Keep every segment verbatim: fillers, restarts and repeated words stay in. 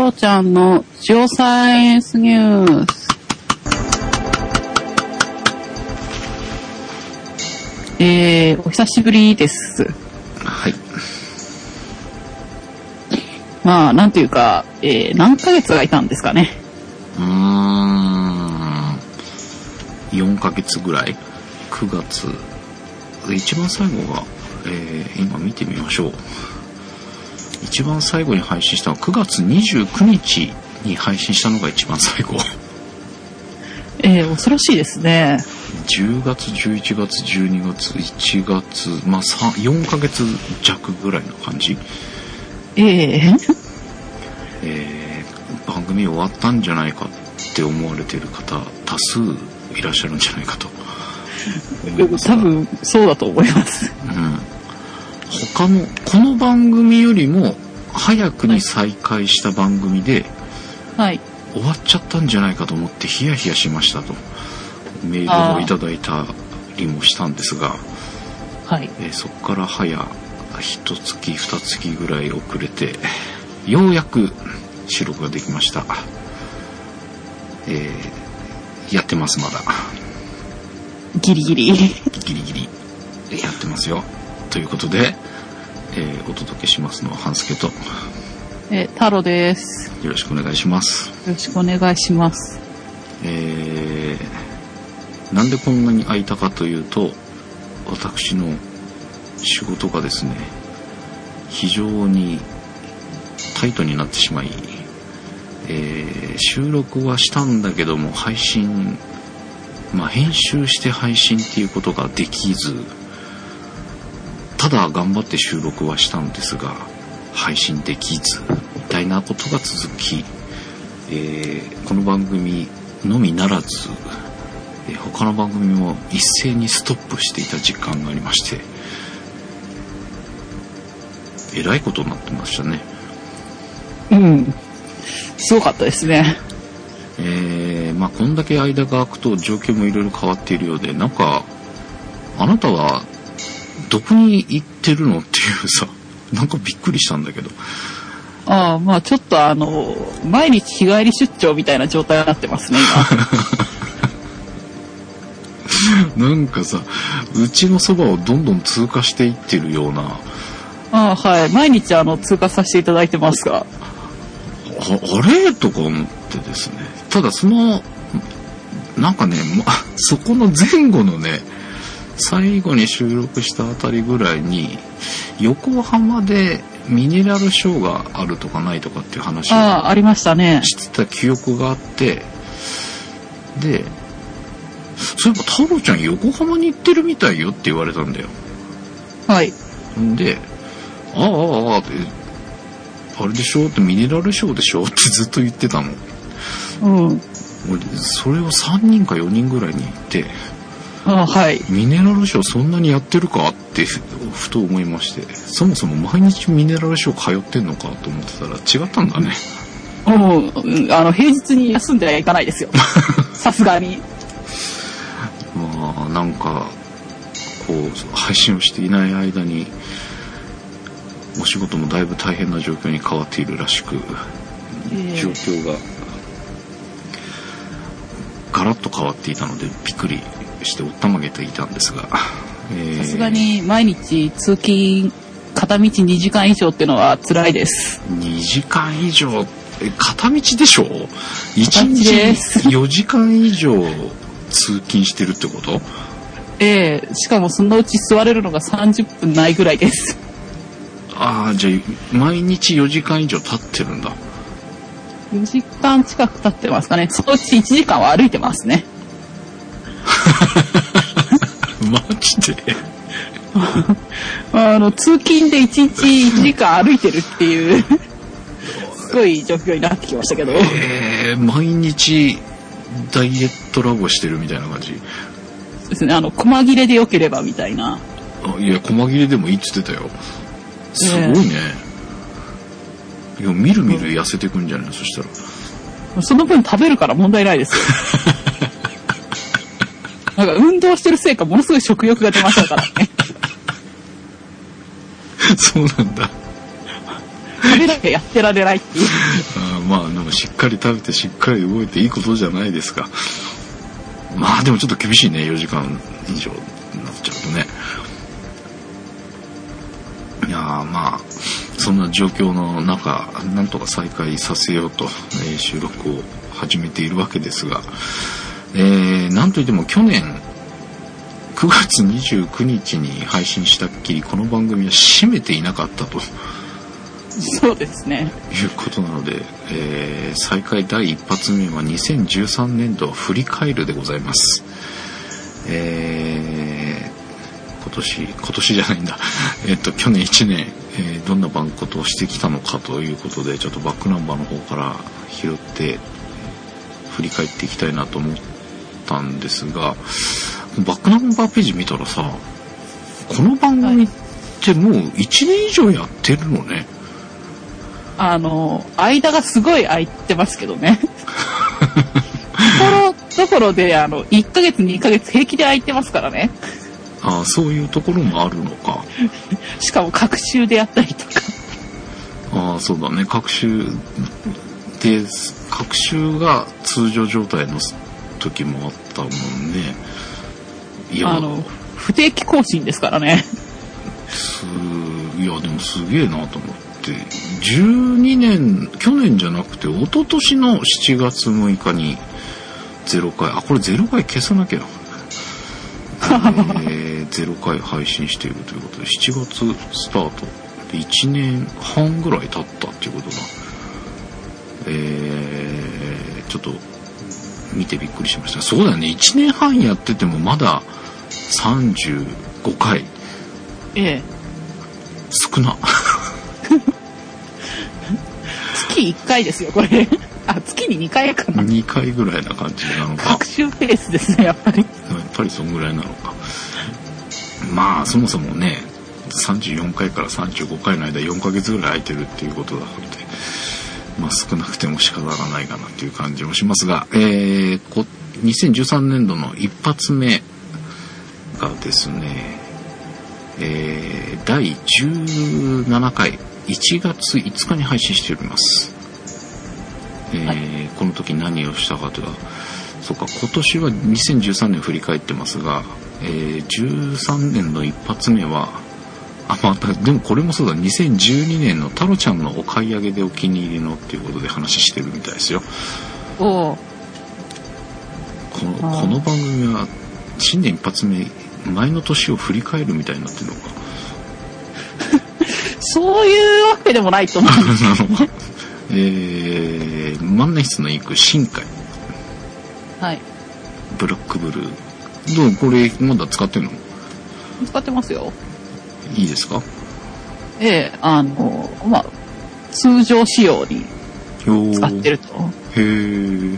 ロちゃんのジオサイエンスニュース。えー、お久しぶりです。 はい。 まあ、なんていうか、えー、何ヶ月がいたんですかね。 うーん。よんかげつぐらい。くがつ。一番最後が、えー、今見てみましょう。一番最後に配信したのはくがつにじゅうくにちに配信したのが一番最後。 えー、恐ろしいですね。 じゅうがつ、じゅういちがつ、じゅうにがつ、いちがつ、まあよんかげつ弱ぐらいの感じ。 えー、 えー、番組終わったんじゃないかって思われている方多数いらっしゃるんじゃないかと思いますが。 多分そうだと思います。 うん。他のこの番組よりも早くに再開した番組で、 はい、 終わっちゃったんじゃないかと思ってヒヤヒヤしましたとメールをいただいたりもしたんですが、 はい、 えー、そこから早一月二月ぐらい遅れてようやく収録ができました。えー、やってますまだ。 ギリギリ。 ギリギリやってますよ。ということで、えー、お届けしますのは半助と、 えー、太郎です。 よろしくお願いします。 よろしくお願いします。 えー、なんでこんなに空いたかというと、私の仕事がですね、非常にタイトになってしまい、えー、収録はしたんだけども配信、まあ編集して配信っていうことができず、ただ頑張って収録はしたんですが配信できずみたいなことが続き、えー、この番組のみならず、えー、他の番組も一斉にストップしていた時間がありまして、えらいことになってましたね。 うん、すごかったですね。 えー、まあこんだけ間が空くと状況もいろいろ変わっているようで、なんかあなたはどこに行ってるのっていうさ、なんかびっくりしたんだけど。 ああ、まあちょっとあの毎日日帰り出張みたいな状態になってますね今。なんかさ、うちのそばをどんどん通過していってるような。 ああ、はい、毎日あの通過させていただいてますが、あ, あれとか思ってですね。ただそのなんかね、ま、そこの前後のね、最後に収録したあたりぐらいに横浜でミネラルショーがあるとかないとかっていう話をあありましたね。 してた記憶があって、でそういえば太郎ちゃん横浜に行ってるみたいよって言われたんだよ。はい。で、ああああってあれでしょってミネラルショーでしょってずっと言ってたの。うん。俺それをさんにんかよにんぐらいに言って。 あ、はい、 ミネラルショーそんなにやってるかってふと思いまして、そもそも毎日ミネラルショー通ってんのかと思ってたら違ったんだね。 うん、あの平日に休んではいかないですよ。さすがに。 まあなんかこう配信をしていない間にお仕事もだいぶ大変な状況に変わっているらしく、えー、状況がガラッと変わっていたのでびっくりしておったまげていたんですが、 さすがに毎日通勤片道にじかん以上ってのは辛いです。 にじかん以上片道でしょ。いちにちよじかん以上通勤してるってこと？ ええ、しかもそのうち座れるのがさんじゅっぷんないぐらいです。 ああ、じゃあ毎日よじかん以上経ってるんだ。 よじかん近く経ってますかね。そのうちいちじかんは歩いてますね。 マジであの通勤でいちにちいちじかん歩いてるっていうすごい状況になってきましたけど、 えー、毎日ダイエットラボしてるみたいな感じですね。あの細切れでよければみたいな。 あ、いや細切れでもいいっつってたよ。すごいね、えー、いやみるみる痩せてくんじゃないの、そしたら。 その分食べるから問題ないですよ。なんか運動してるせいかものすごい食欲が出ましたからね。 そうなんだ。 食べなきゃやってられないっていうあまあでもしっかり食べてしっかり動いていいことじゃないですか。まあでもちょっと厳しいね、よじかん以上になっちゃうとね。いやまあそんな状況の中なんとか再開させようと、えー、収録を始めているわけですが、えー、なんといっても去年くがつにじゅうくにちに配信したっきりこの番組は締めていなかったとそうですねいうことなので、えー、再開第一発目はにせんじゅうさんねんど振り返るでございます。えー、今年今年じゃないんだえっと去年いちねん、えー、どんな番ことをしてきたのかということでちょっとバックナンバーの方から拾って振り返っていきたいなと思ったんですが、バックナンバーページ見たらさ、この番組ってもういちねん以上やってるのね。 あの間がすごい空いてますけどねところどころであのいっかげつにかげつ平気で空いてますからね。 ああ、そういうところもあるのかしかも隔週でやったりとか。 ああ、そうだね、隔週で隔週が通常状態の時もあったもんね。いや、 あの不定期更新ですからね。 すいやでもすげえなと思ってじゅうにねん去年じゃなくて一昨年のしちがつむいかにゼロかい、あこれゼロかい消さなきゃえー、ゼロかい配信しているということでしちがつスタートでいちねんはんぐらい経ったっていうことだ。えー、ちょっと見てびっくりしました。そうだよね、いちねんはんやっててもまださんじゅうごかい。 ええ、 少な月いっかいですよこれあ、月ににかいかな。 にかいぐらいな感じなのか。 隔週ペースですねやっぱり。 やっぱりそんぐらいなのか。まあそもそもねさんじゅうよんかいからさんじゅうごかいの間よんかげつぐらい空いてるっていうことなので、まあ少なくても仕方がないかなっていう感じもしますが、えー、こにせんじゅうさんねんどの一発目がですね、えー、だいじゅうななかいいちがついつかに配信しております。えーはい、この時何をしたかというと、そうか今年はにせんじゅうさんねん振り返ってますが、えー、じゅうさんねんの一発目はあまたでもこれもそうだ、にせんじゅうにねんのタロちゃんのお買い上げでお気に入りのっていうことで話してるみたいですよ。 おこのこの番組は新年一発目前の年を振り返るみたいになってるのかそういうわけでもないと思うんですけどえー、万年筆のインク新海、 はい、 ブラックブルーどうこれまだ使ってるの？ 使ってますよ。 いいですか？ ええ、あのまあ通常仕様に使ってると。 へえ、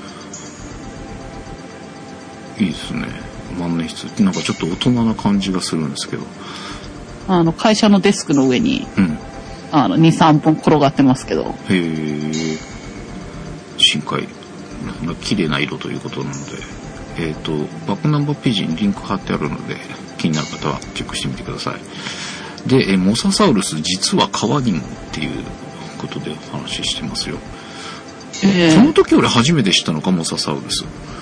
いいですね。万年筆ってなんかちょっと大人な感じがするんですけど、 あの会社のデスクの上に、うん、あのにさんぼん転がってますけど。 へえ、深海綺麗な色ということなので、えっとバックナンバーページにリンク貼ってあるので気になる方はチェックしてみてください。で、えモササウルス実は川にもっていうことでお話ししてますよ。えー、その時俺初めて知ったのか、モササウルス。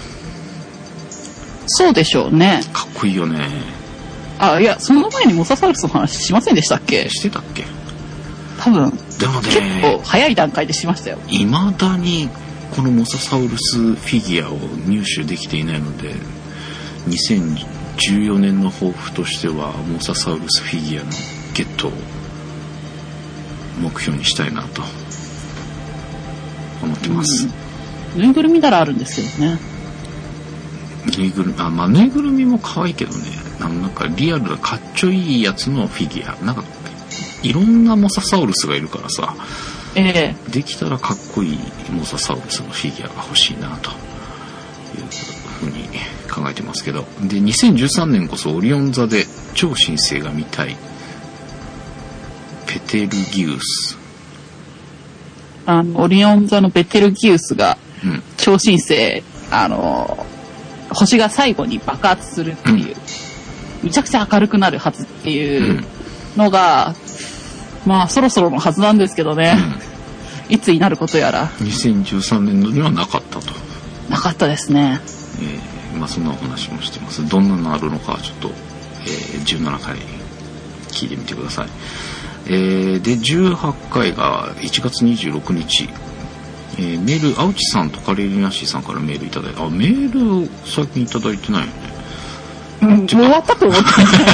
そうでしょうね。 かっこいいよね。 あ、いやその前にモササウルスの話しませんでしたっけ？ してたっけ？多分。 でもね、 結構早い段階でしましたよ。 未だにこのモササウルスフィギュアを入手できていないので、にせんじゅうよねんの抱負としてはモササウルスフィギュアのゲットを目標にしたいなと思ってます。 うん、ぬいぐるみならあるんですけどね。 ぬいぐるみ、あ、まあぬいぐるみも可愛いけどね、なんかリアルなかっちょいいやつのフィギュア、なんかいろんなモササウルスがいるからさ、 ええ、 できたらかっこいいモササウルスのフィギュアが欲しいなというふうに考えてますけど、でにせんじゅうさんねんこそオリオン座で超新星が見たいペテルギウス、 あのオリオン座のベテルギウスが超新星、うん、あの星が最後に爆発するっていう、うん、めちゃくちゃ明るくなるはずっていうのが、 まあそろそろのはずなんですけどね、うん、いつになることやらにせんじゅうさんねん度にはなかったと。 なかったですね。 えー、まあそんなお話もしてます。どんなのあるのかちょっと、えー、じゅうななかい聞いてみてください。えー、でじゅうはちかいがいちがつにじゅうろくにち、えー、メール青地さんとカレリナシーさんからメールいただいて、あメール最近いただいてないよね。 うん、もう終わったと思って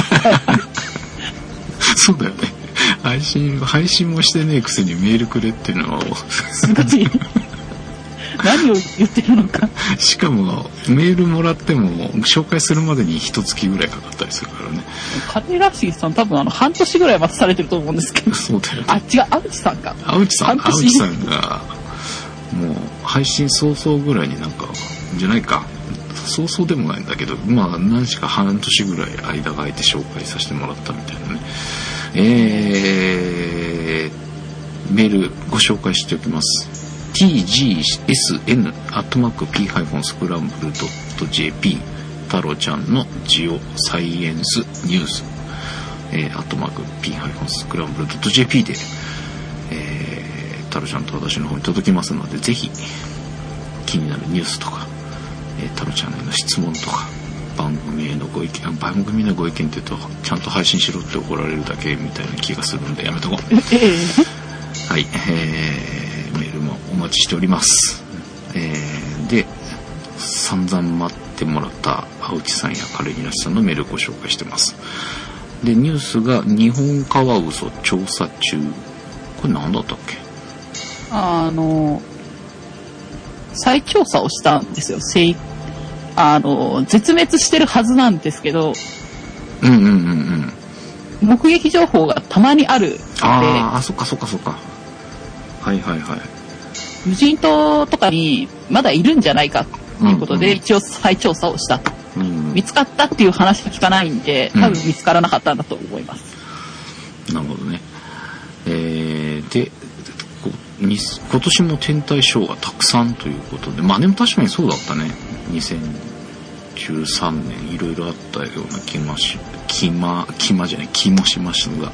そうだよね。配信配信もしてねえくせにメールくれっていうのはすごい何を言ってるのか。 しかもメールもらっても紹介するまでに一月ぐらいかかったりするからね。 カレラシーさん多分あの半年ぐらい待たされてると思うんですけど。 そうだよね。 あ、違う、青地さんか。 青地さん、青地さんがもう配信早々ぐらいになんかじゃないか。早々でもないんだけど、まあ何しか半年ぐらい間が空いて紹介させてもらったみたいなね。えー、メールご紹介しておきます。ティージーエスエヌ アットマーク ピー スクランブル ドット ジェーピー 太郎ちゃんのジオサイエンスニュース、えー、アットマーク ピー スクランブル ドット ジェーピー で、えー、太郎ちゃんと私の方に届きますので、ぜひ気になるニュースとか、えー、太郎ちゃんへの質問とか、番組へのご意見、番組へのご意見って言うとちゃんと配信しろって怒られるだけみたいな気がするんでやめとこう。はい、えー、メールもお待ちしております。えー、で散々待ってもらった青地さんやカレリナシさんのメールをご紹介してます。でニュースが日本カワウソ調査中。これ何だったっけ。 あの再調査をしたんですよ。あの絶滅してるはずなんですけど、 うんうんうんうん、 目撃情報がたまにあるので、 ああそっかそっかそっか、はいはいはい、 無人島とかにまだいるんじゃないかということで、うんうん、一応再調査をしたと、うんうん、見つかったっていう話は聞かないんで、多分見つからなかったんだと思います、 うん、なるほどね。えー、で今年も天体ショーがたくさんということで、まあでも確かにそうだったね。にせんじゅうさんねんいろいろあったような気もし気ま気まじゃない気もしましたが、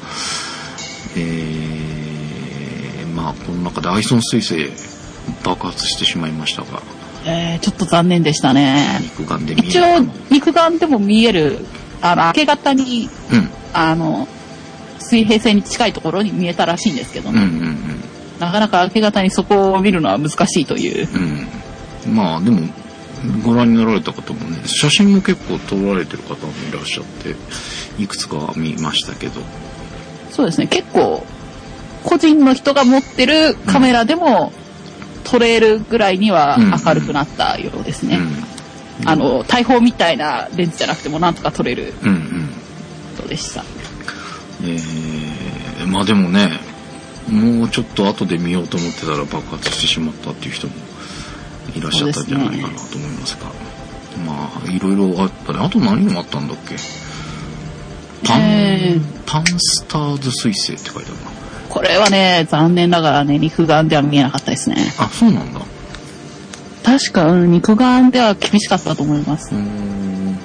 えー、まあこの中でアイソン彗星爆発してしまいましたが、 えー、ちょっと残念でしたね。 肉眼で見える。 一応肉眼でも見える、あの明け方に、うん、あの水平線に近いところに見えたらしいんですけどね、うんうんうん、なかなか明け方にそこを見るのは難しいという、 うん、まあでもご覧になられた方もね、写真も結構撮られてる方もいらっしゃっていくつか見ましたけど、 そうですね、結構個人の人が持ってるカメラでも撮れるぐらいには明るくなったようですね、うんうんうん、あの大砲みたいなレンズじゃなくてもなんとか撮れるそうでした、 うんうん、えー、まあでもね、もうちょっと後で見ようと思ってたら爆発してしまったっていう人もいらっしゃったんじゃないかなと思いますが、まあいろいろあったね。あと何があったんだっけ。パン、えー、パンスターズ彗星って書いてあるな。 これはね、残念ながらね、肉眼では見えなかったですね。 あ、そうなんだ。 確か、うん、肉眼では厳しかったと思います。うーん、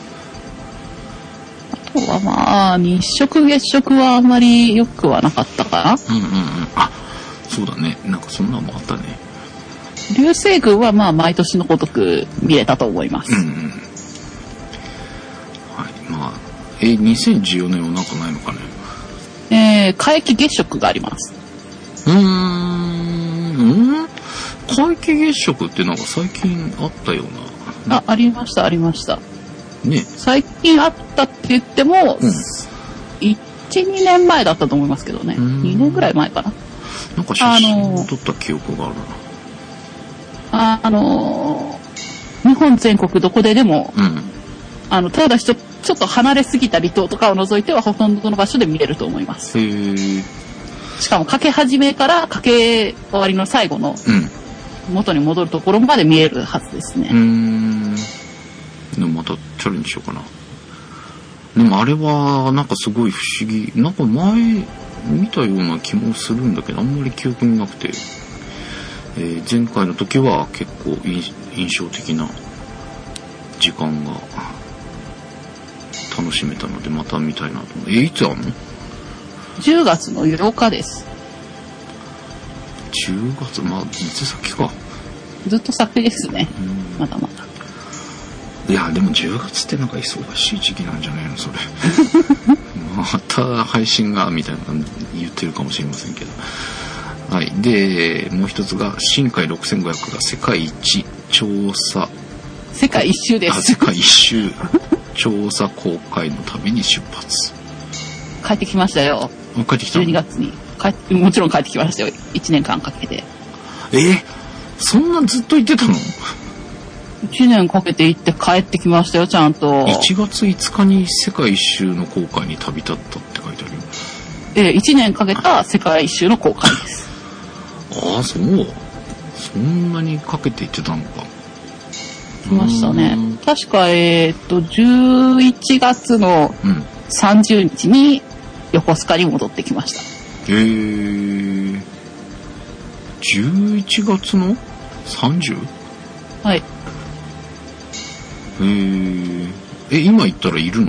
あとはまあ日食月食はあんまり良くはなかったかな。うんうんうん。 あ、そうだね。なんかそんなのもあったね。 流星群はまあ毎年のごとく見れたと思います。うんうん、 はい、まあえー、にせんじゅうよねんはなんかないのかね。 えー、皆既月食があります。 うーん、ん？皆既月食ってなんか最近あったような。 あ、ありましたありました。 ね。 最近あったって言っても、うん、いち、にねんまえだったと思いますけどね。にねんぐらい前かな。 なんか写真を撮った記憶があるな。 あ, あのー、日本全国どこででも、うん、あのただしちょ、ちょっと離れすぎた離島とかを除いてはほとんどの場所で見れると思います。へー。しかもかけ始めからかけ終わりの最後の元に戻るところまで見えるはずですね。うーん。 でもまたチャレンジしようかな。でもあれはなんかすごい不思議、なんか前見たような気もするんだけどあんまり記憶になくて。えー、前回の時は結構印象的な時間が楽しめたのでまた見たいなと思う。えー、いつあんの？ じゅうがつのようかです。 じゅうがつ、まあ、いつ先か。 ずっと先ですね。まだまだ。 いや、でもじゅうがつってなんか忙しい時期なんじゃないの、それ。また配信が、みたいな言ってるかもしれませんけど。はい。で、もう一つが、深海ろくせんごひゃくが世界一調査。 世界一周です。 あ、世界一周調査航海の旅に出発。 帰ってきましたよ。 帰ってきたの？ じゅうにがつに帰って、もちろん帰ってきましたよ。いちねんかんかけて。 え、そんなずっと行ってたの？いちねんかけて行って帰ってきましたよ、ちゃんと。 いちがついつかに世界一周の航海に旅立ったって書いてあるよ。 ええ、いちねんかけた世界一周の航海です。 ああ、そう。そんなにかけて行ってたのか。 来ましたね。確か、えー、っと、じゅういちがつのさんじゅうにちに横須賀に戻ってきました。 へ、うん、えー。じゅういちがつの さんじゅう？ はい。 へー。え、今行ったらいるの？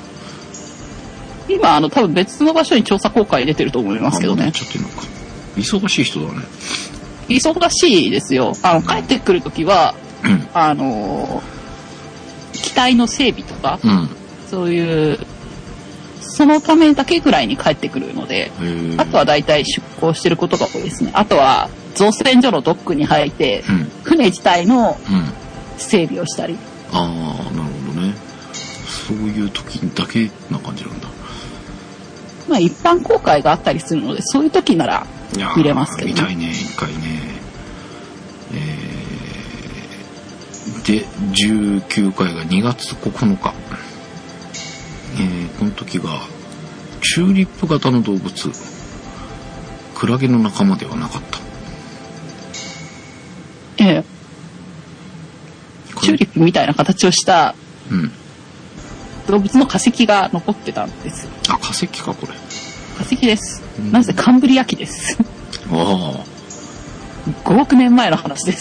今、あの、多分別の場所に調査航海出てると思いますけどね。 あ、ちょっとのか。忙しい人だね。 忙しいですよ。あの、帰ってくるときは、うん、あの、機体の整備とか、うん、そういう、そのためだけぐらいに帰ってくるので、あとは大体出港してることが多いですね。あとは、造船所のドックに入って、うん、船自体の整備をしたり。うん、 ああ、なるほどね。そういう時だけな感じなんだ。 まあ一般公開があったりするので、そういう時なら見れますけどね。 見たいね、一回ね。えー、で、じゅうきゅうかいがにがつここのか。えー、この時が、チューリップ型の動物。クラゲの仲間ではなかった。 ええ。チューリップみたいな形をした、うん。動物の化石が残ってたんですよ。 あ、化石か、これ。 化石です。うん、なぜカンブリア紀です。 ああ。 ごおくねんまえの話です。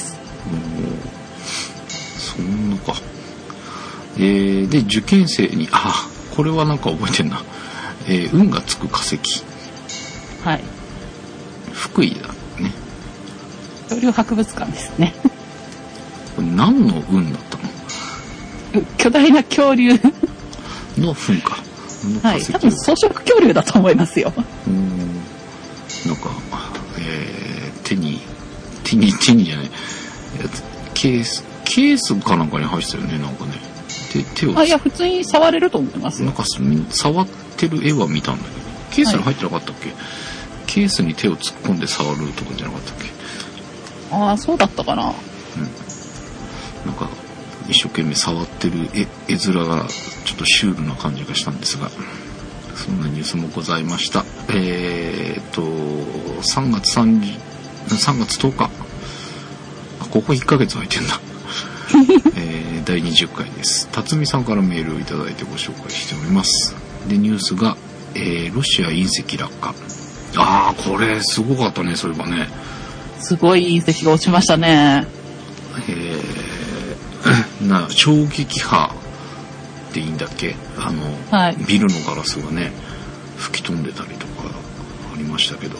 そんなか。えー、で、受験生に、あ、これはなんか覚えてんな。えー、運がつく化石。 はい。 福井だね。 恐竜博物館ですね。 これ何の運だったの？ 巨大な恐竜の糞か。 はい、多分草食恐竜だと思いますよ。 うん。なんか、えー、手に、手に、手にじゃない、ケース、ケースかなんかに入ってたよね、なんかね。手、手を。 あ、いや、普通に触れると思いますよ。 なんか、触ってる絵は見たんだけど、ケースに入ってなかったっけ？はい、ケースに手を突っ込んで触るとかじゃなかったっけ？ ああ、そうだったかな。うん。 なんか、一生懸命触ってる絵、絵面がちょっとシュールな感じがしたんですが、そんなニュースもございました。えーっと、さんがつさんじゅう、さんがつとおか。ここいっかげつ空いてんだ。えー、だいにじゅっかいです。辰巳さんからメールをいただいてご紹介しております。で、ニュースが、えー、ロシア隕石落下。あー、これすごかったね、そういえばね。 すごい隕石が落ちましたね。 えー、な、衝撃波でいいんだっけ？あの、はい、ビルのガラスがね、吹き飛んでたりとかありましたけど。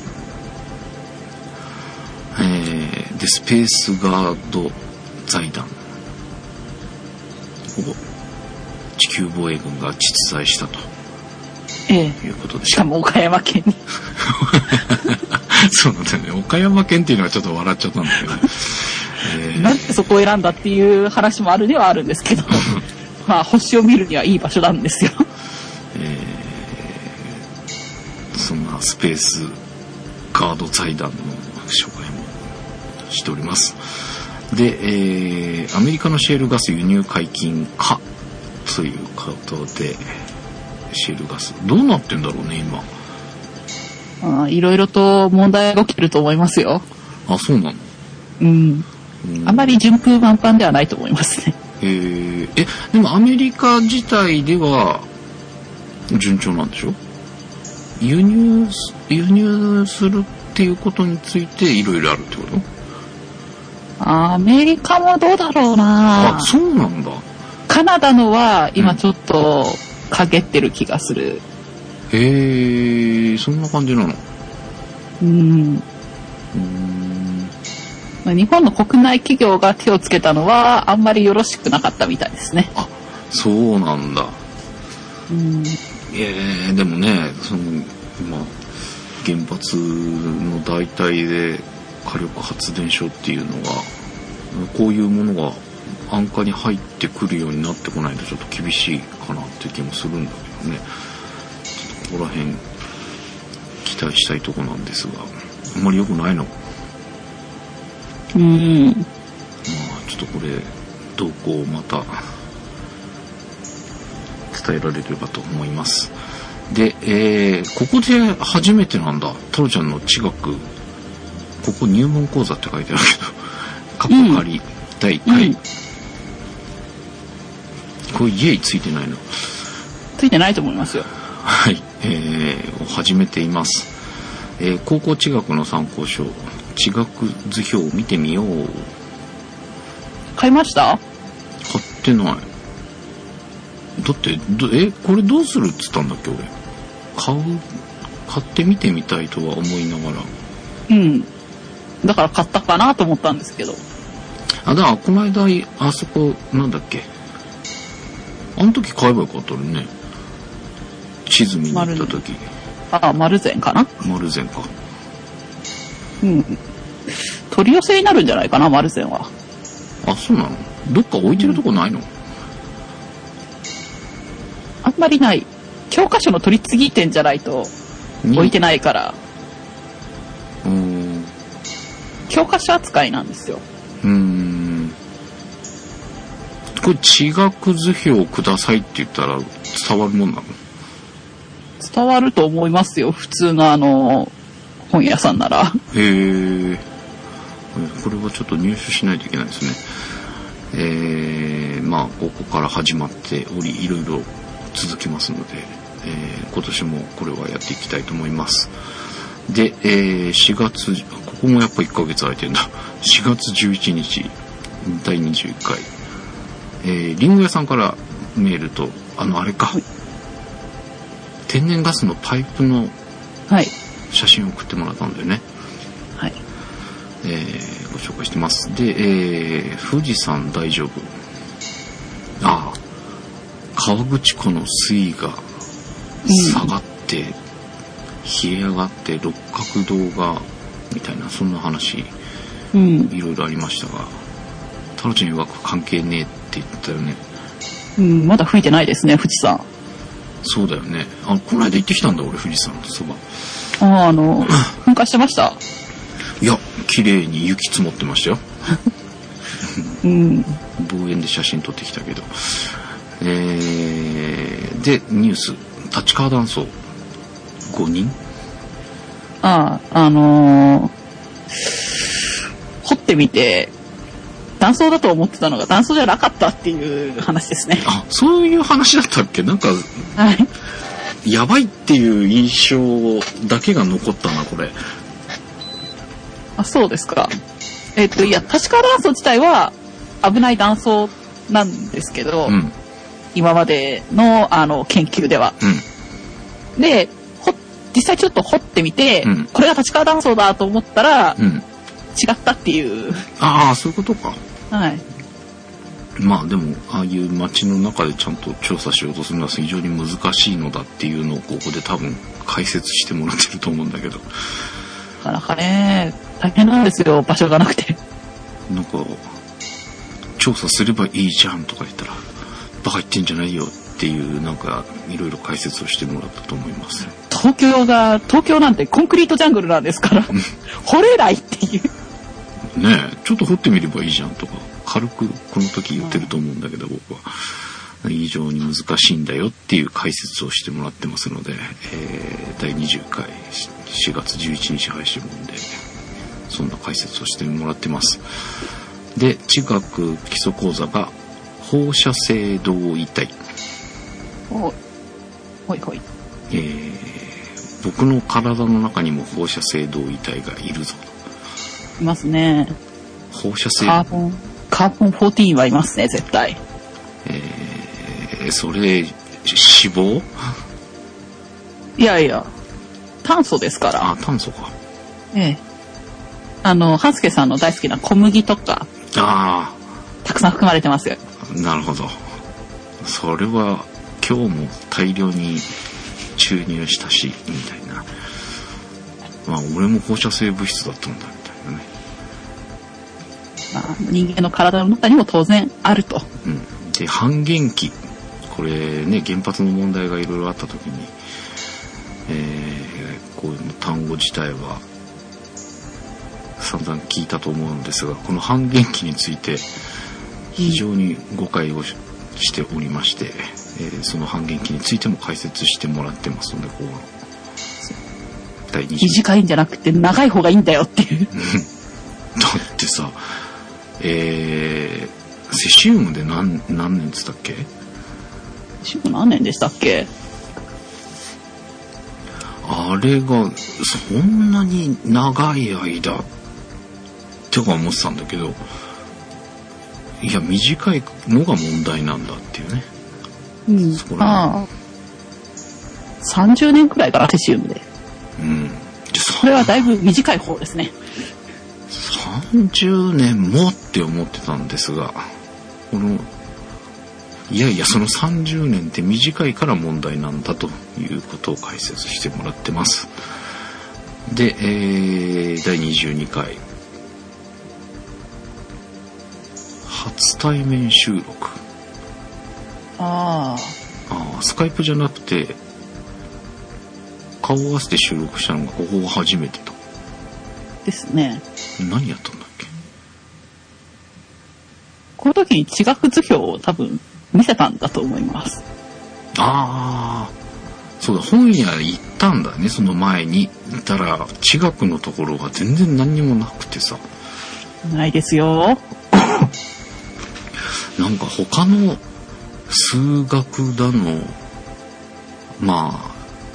えー、で、スペースガード財団。地球防衛軍が実在したと。 ええ、 いうことでしかも岡山県に。 そうなんだよね。岡山県っていうのはちょっと笑っちゃったんだけど。 えー、なんでそこを選んだっていう話もあるにはあるんですけど、まあ星を見るにはいい場所なんですよ。 えー、そんなスペースガード財団の紹介もしております。で、えー、アメリカのシェールガス輸入解禁かということで、シェールガスどうなってんだろうね今。あ、いろいろと問題が起きてると思いますよ。 あ、そうなの？ うん。あまり順風満帆ではないと思いますね。 えー、え、でもアメリカ自体では順調なんでしょ？輸入、輸入するっていうことについていろいろあるってこと？ アメリカもどうだろうな。 あ、そうなんだ。 カナダのは今ちょっと陰ってる気がする。 へえ、そんな感じなの。 うん。うーん、まあ、日本の国内企業が手をつけたのはあんまりよろしくなかったみたいですね。 あ、そうなんだ。うん。えー、でもね、その今原発の代替で火力発電所っていうのがこういうものが安価に入ってくるようになってこないとちょっと厳しいかなっていう気もするんだけどね。ちょっとここら辺期待したいとこなんですが、あんまり良くないの。 うん。まあちょっとこれ動向をまた伝えられればと思います。で、えー、ここで初めてなんだ。太郎ちゃんの地学、ここ入門講座って書いてあるけど、過去仮だいいっかい。うん、これイエイついてないの？ ついてないと思いますよ。 はい、えー、始めています。えー、高校地学の参考書、地学図表を見てみよう。 買いました？ 買ってない。だってどえこれどうするっつったんだっけ俺。買う買ってみてみたいとは思いながら。 うん。だから買ったかなと思ったんですけど。 あ、だからこの間あそこなんだっけ。あの時買えばよかったのね。地図見に行った時。 ああ、丸善かな。 丸善か。 うん。取り寄せになるんじゃないかな丸善は。 あ、そうなの。どっか置いてるとこないの？うん、 あんまりない。教科書の取り次ぎ店じゃないと置いてないから。 うーん。 教科書扱いなんですよ。 うーん。これ地学図表くださいって言ったら伝わるもんなの？ 伝わると思いますよ。普通のあの本屋さんなら。 へえ。これはちょっと入手しないといけないですね。えー、まあここから始まっておりいろいろ続きますので、えー、今年もこれはやっていきたいと思います。で、えー、しがつ、ここもやっぱいっかげつ空いてんだ。しがつじゅういちにちだいにじゅういっかい、えー、リンゴ屋さんからメールとあのあれか、はい、天然ガスのパイプの写真を送ってもらったんだよね。 はい。 えー、ご紹介してます。で、えー、富士山大丈夫。ああ、河口湖の水位が下がって、うん、冷え上がって六角堂がみたいな、そんな話、うん、いろいろありましたが、太郎ちゃん曰く関係ねえって言ったよね。 うん、まだ吹いてないですね富士山。 そうだよね。あ、この間行ってきたんだ俺富士山のそば。 ああ、あの噴火してました？ いや、綺麗に雪積もってましたよ。うん。望遠で写真撮ってきたけど。えー、でニュース、立川断層ごにん。 ああ、あのー、掘ってみて断層だと思ってたのが断層じゃなかったっていう話ですね。 あ、そういう話だったっけ。なんか、はい、やばいっていう印象だけが残ったなこれ。 あ、そうですか。えっといや、立川断層自体は危ない断層なんですけど、うん、今までのあの研究では、うん、で実際ちょっと掘ってみて、うん、これが立川断層だと思ったら、うん、違ったっていう。 ああ、そういうことか。 はい。 まあでもああいう街の中でちゃんと調査しようとするのは非常に難しいのだっていうのをここで多分解説してもらってると思うんだけど。 なかなかね大変なんですよ、場所がなくて。 なんか調査すればいいじゃんとか言ったらバカ言ってんじゃないよっていうなんかいろいろ解説をしてもらったと思います。 東京が東京なんてコンクリートジャングルなんですから掘れないっていう。 ねえ、ちょっと掘ってみればいいじゃんとか軽くこの時言ってると思うんだけど、僕は非常に難しいんだよっていう解説をしてもらってますので、えー、だいにじゅうかいしがつじゅういちにち配信分でそんな解説をしてもらってます。で、地学基礎講座が放射性同位体。 おほいほい。 えー、僕の体の中にも放射性同位体がいるぞ。 いますね。 放射性カーボンカーボンじゅうよんはいますね絶対。 えー、それ脂肪？ いやいや、炭素ですから。 あ、炭素か。 ええ。あの、半助さんの大好きな小麦とか、 ああ、 たくさん含まれてますよ。 なるほど。それは今日も大量に注入したしみたいな。まあ俺も放射性物質だったんだみたいなね。 まあ、人間の体の中にも当然あると。 うん。で、半減期、これね、原発の問題がいろいろあった時に、えー、こういう単語自体は散々聞いたと思うんですが、この半減期について非常に誤解をしておりまして、えー、その半減期についても解説してもらってますので、こうだいにじゅう短いんじゃなくて長い方がいいんだよっていうだってさ、えー、セシウムで何何年っつったっけ？ セシウム何年でしたっけ？ あれがそんなに長い間ってか思ってたんだけど、いや短いのが問題なんだっていうね。 うん。そこらああ。さんじゅうねんくらいからセシウムで。 うん。 これはだいぶ短い方ですね。 さんじゅうねんもって思ってたんですが、このいやいやそのさんじゅうねんって短いから問題なんだということを解説してもらってます。で、えー、だいにじゅうにかい初対面収録。 ああ、スカイプじゃなくて顔を合わせて収録したのがここが初めてと。 ですね。 何やったんだっけ？ この時に地学図表を多分見せたんだと思います。 ああ、そうだ、本屋行ったんだね。その前に行ったら地学のところが全然何にもなくてさ。 ないですよ。 なんか他の数学だの、ま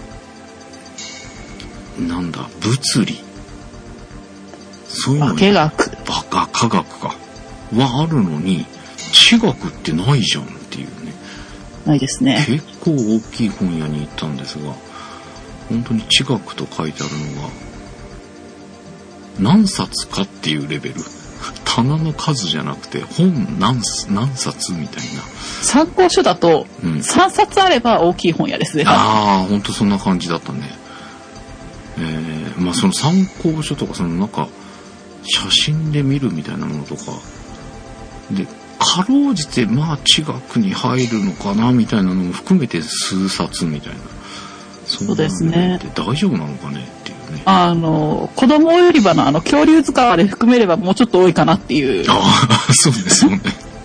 あなんだ、物理、そういうの、 化学、 バカ科学かはあるのに地学ってないじゃんっていうね。 ないですね。 結構大きい本屋に行ったんですが、本当に地学と書いてあるのが何冊かっていうレベル。棚の数じゃなくて本 何, 何冊みたいな。 参考書だとさんさつあれば大きい本屋ですね。 うん、ああ、本当そんな感じだったね。えー、まあその参考書とかそのなんか写真で見るみたいなものとかで、かろうじてまあ地学に入るのかなみたいなのも含めて数冊みたいな。 そうですね。 大丈夫なのかねっていうね。 あの子供売り場のあの恐竜塚あれ含めればもうちょっと多いかなっていう。 ああ、そうですよね。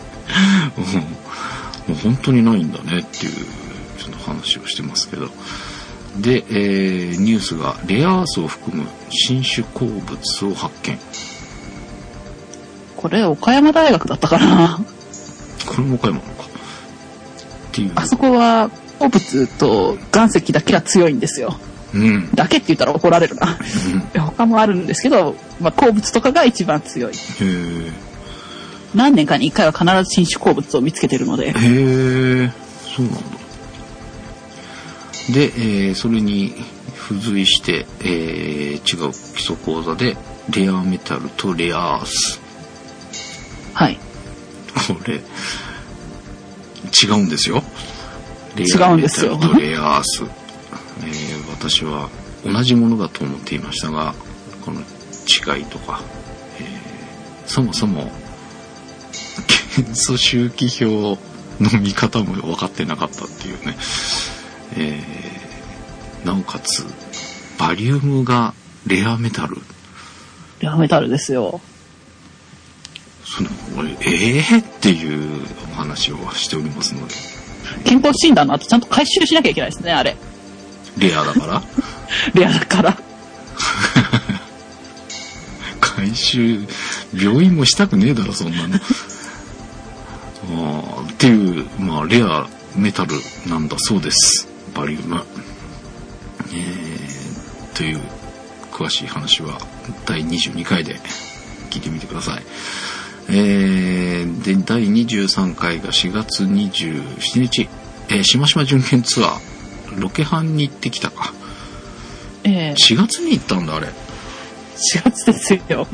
うん、もう本当にないんだねっていうちょっと話をしてますけど。で、えー、ニュースがレアアースを含む新種鉱物を発見。 これ岡山大学だったかな。 これも岡山なのかっていう。 あそこは鉱物と岩石だけが強いんですよ。 うん、 だけって言ったら怒られるな。うん、他もあるんですけど、まあ、鉱物とかが一番強い。へー。 何年かに一回は必ず新種鉱物を見つけてるので。 へー、そうなんだ。で、えー、それに付随して、えー、違う基礎講座でレアメタルとレアアース。 はい。 これ違うんですよ。 レアメタルとレアアース。えー、私は同じものだと思っていましたが、この違いとか、えー、そもそも元素周期表の見方も分かってなかったっていうね。えー、なおかつバリウムがレアメタル。 レアメタルですよ。 そのえーっていうお話をしておりますので。 健康診断の後ちゃんと回収しなきゃいけないですね、あれ。 レアだからレアだから回収病院もしたくねえだろそんなの。あっていうまあレアメタルなんだそうです、バリウム。えー、という詳しい話はだいにじゅうにかいで聞いてみてください。えー、でだいにじゅうさんかいがしがつにじゅうしちにち、えー、しましま巡検ツアーロケハンに行ってきたか。 ええ。 しがつに行ったんだ、あれ。 しがつですよ。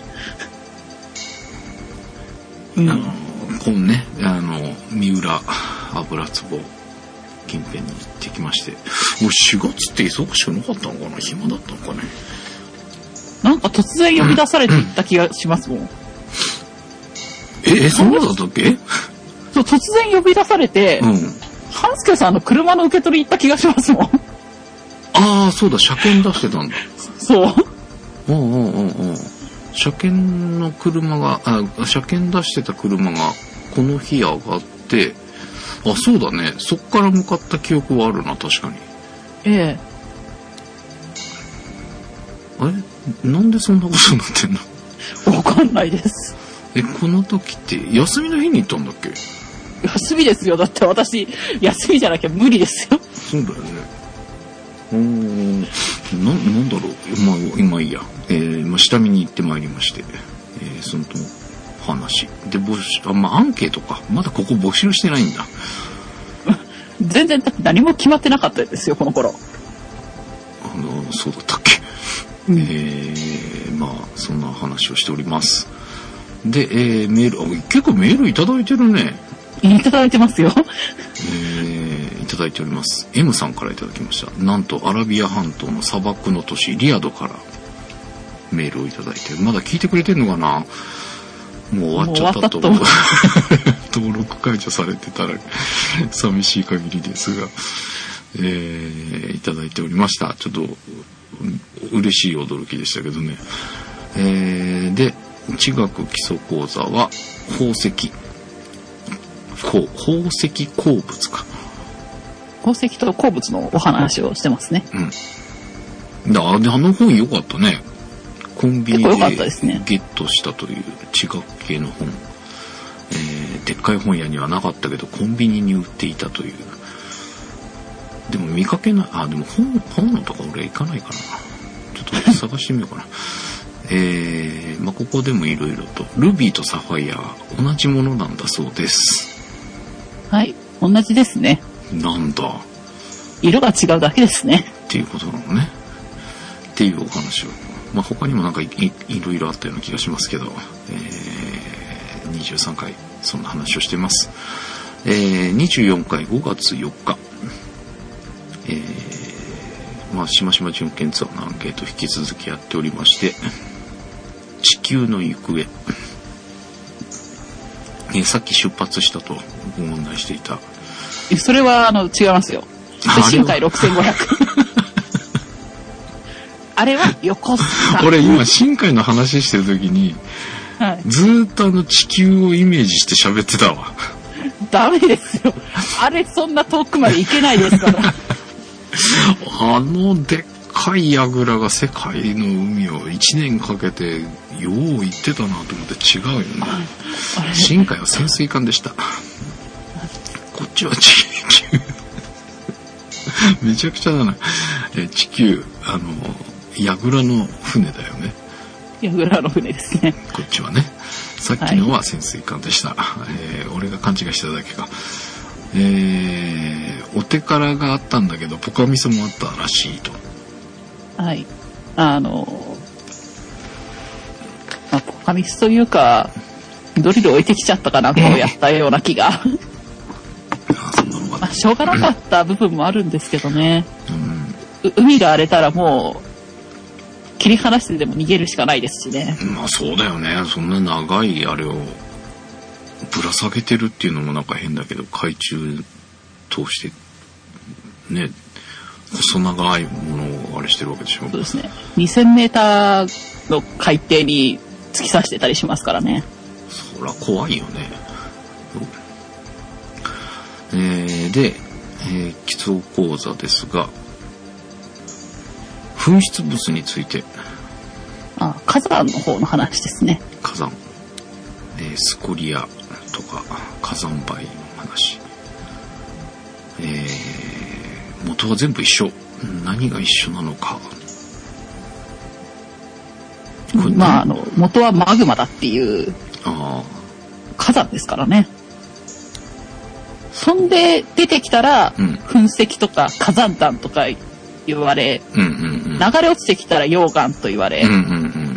うん、あの、このね、あの、三浦油壺近辺に行ってきまして、もうしがつって忙しくなかったのかな、暇だったのかね。 なんか突然呼び出されていった気がしますもん。うん、 え、そんなだったっけ？ そう、突然呼び出されて、うん、半助さんの車の受け取り行った気がしますもん。 ああ、そうだ、車検出してたんだ。 そう。 おうおうおうおう。車検の車が、あ、車検出してた車がこの日上がって、あ、そうだね。そっから向かった記憶はあるな、確かに。 ええ。 あれ？なんでそんなことになってんの？ わかんないです。 え、この時って休みの日に行ったんだっけ？ 休みですよ。だって私、休みじゃなきゃ無理ですよ。 そうだよね。うーん、な、なんだろう。まあ、今いいや。えー、まあ、下見に行ってまいりまして、えー、そのと話。で、募集、あ、まあ、アンケートか。まだここ募集してないんだ。 全然、だって何も決まってなかったですよ、この頃。 あの、そうだったっけ。うん、えー、まあ、そんな話をしております。で、えー、メール、あ、結構メールいただいてるね。 いただいてますよ。 えー、いただいております。M さんからいただきました。なんとアラビア半島の砂漠の都市リアドからメールをいただいて、まだ聞いてくれてんのかな？もう終わっちゃったと思う。登録解除されてたら寂しい限りですが、えー、いただいておりました。ちょっと嬉しい驚きでしたけどね。えー、で、地学基礎講座は宝石。宝石鉱物か。 宝石と鉱物のお話をしてますね。 うん。だあの本良かったね。コンビニでゲットしたという地学系の本。えー、でっかい本屋にはなかったけどコンビニに売っていたという。でも見かけない。あ、でも本本のとか俺行かないかな。ちょっと探してみようかな。えー、まあここでもいろいろとルビーとサファイア同じものなんだそうです。 はい、同じですね。 なんだ。 色が違うだけですね。 っていうことなのね。っていうお話を。まあ他にもなんか い, い, いろいろあったような気がしますけど、えー、にじゅうさんかいそんな話をしています。えー、にじゅうよんかいごがつよっか。えー、まあしましま巡検ツアーのアンケート引き続きやっておりまして、地球の行方。えー、さっき出発したとご問題していた。 それはあの違いますよ。深海ろくせんごひゃく。あれは横須賀。 俺今深海の話してる時に、はい、ずーっとあの地球をイメージして喋ってたわ。 ダメですよ。あれそんな遠くまで行けないですから。 あのでっかい櫓が世界の海をいちねんかけてよう行ってたなと思って違うよね。深海は潜水艦でした。こっちは地球。めちゃくちゃだな。え地球、あの、櫓の船だよね。 櫓の船ですね。 こっちはね。さっきのは潜水艦でした。はい、えー、俺が勘違いしただけか。えー、お手柄があったんだけど、ポカミソもあったらしいと。 はい。あの、まあ、ポカミスというか、ドリル置いてきちゃったかなんかをやったような気が。まあ、しょうがなかった部分もあるんですけどね。うん、海が荒れたらもう切り離してでも逃げるしかないですしね。 まあそうだよね。そんな長いあれをぶら下げてるっていうのもなんか変だけど、海中通してね、細長いものをあれしてるわけでしょ。 そうですね。にせんメーターの海底に突き刺してたりしますからね。 そら怖いよね。えー、で、えー、基礎講座ですが、噴出物について。 あ、火山の方の話ですね。 火山、えー、スコリアとか火山灰の話。えー、元は全部一緒。何が一緒なのか。 まああの元はマグマだっていう火山ですからね。飛んで出てきたら、うん、噴石とか火山弾とか言われ、 うんうんうん、 流れ落ちてきたら溶岩と言われ、 うんうんうん、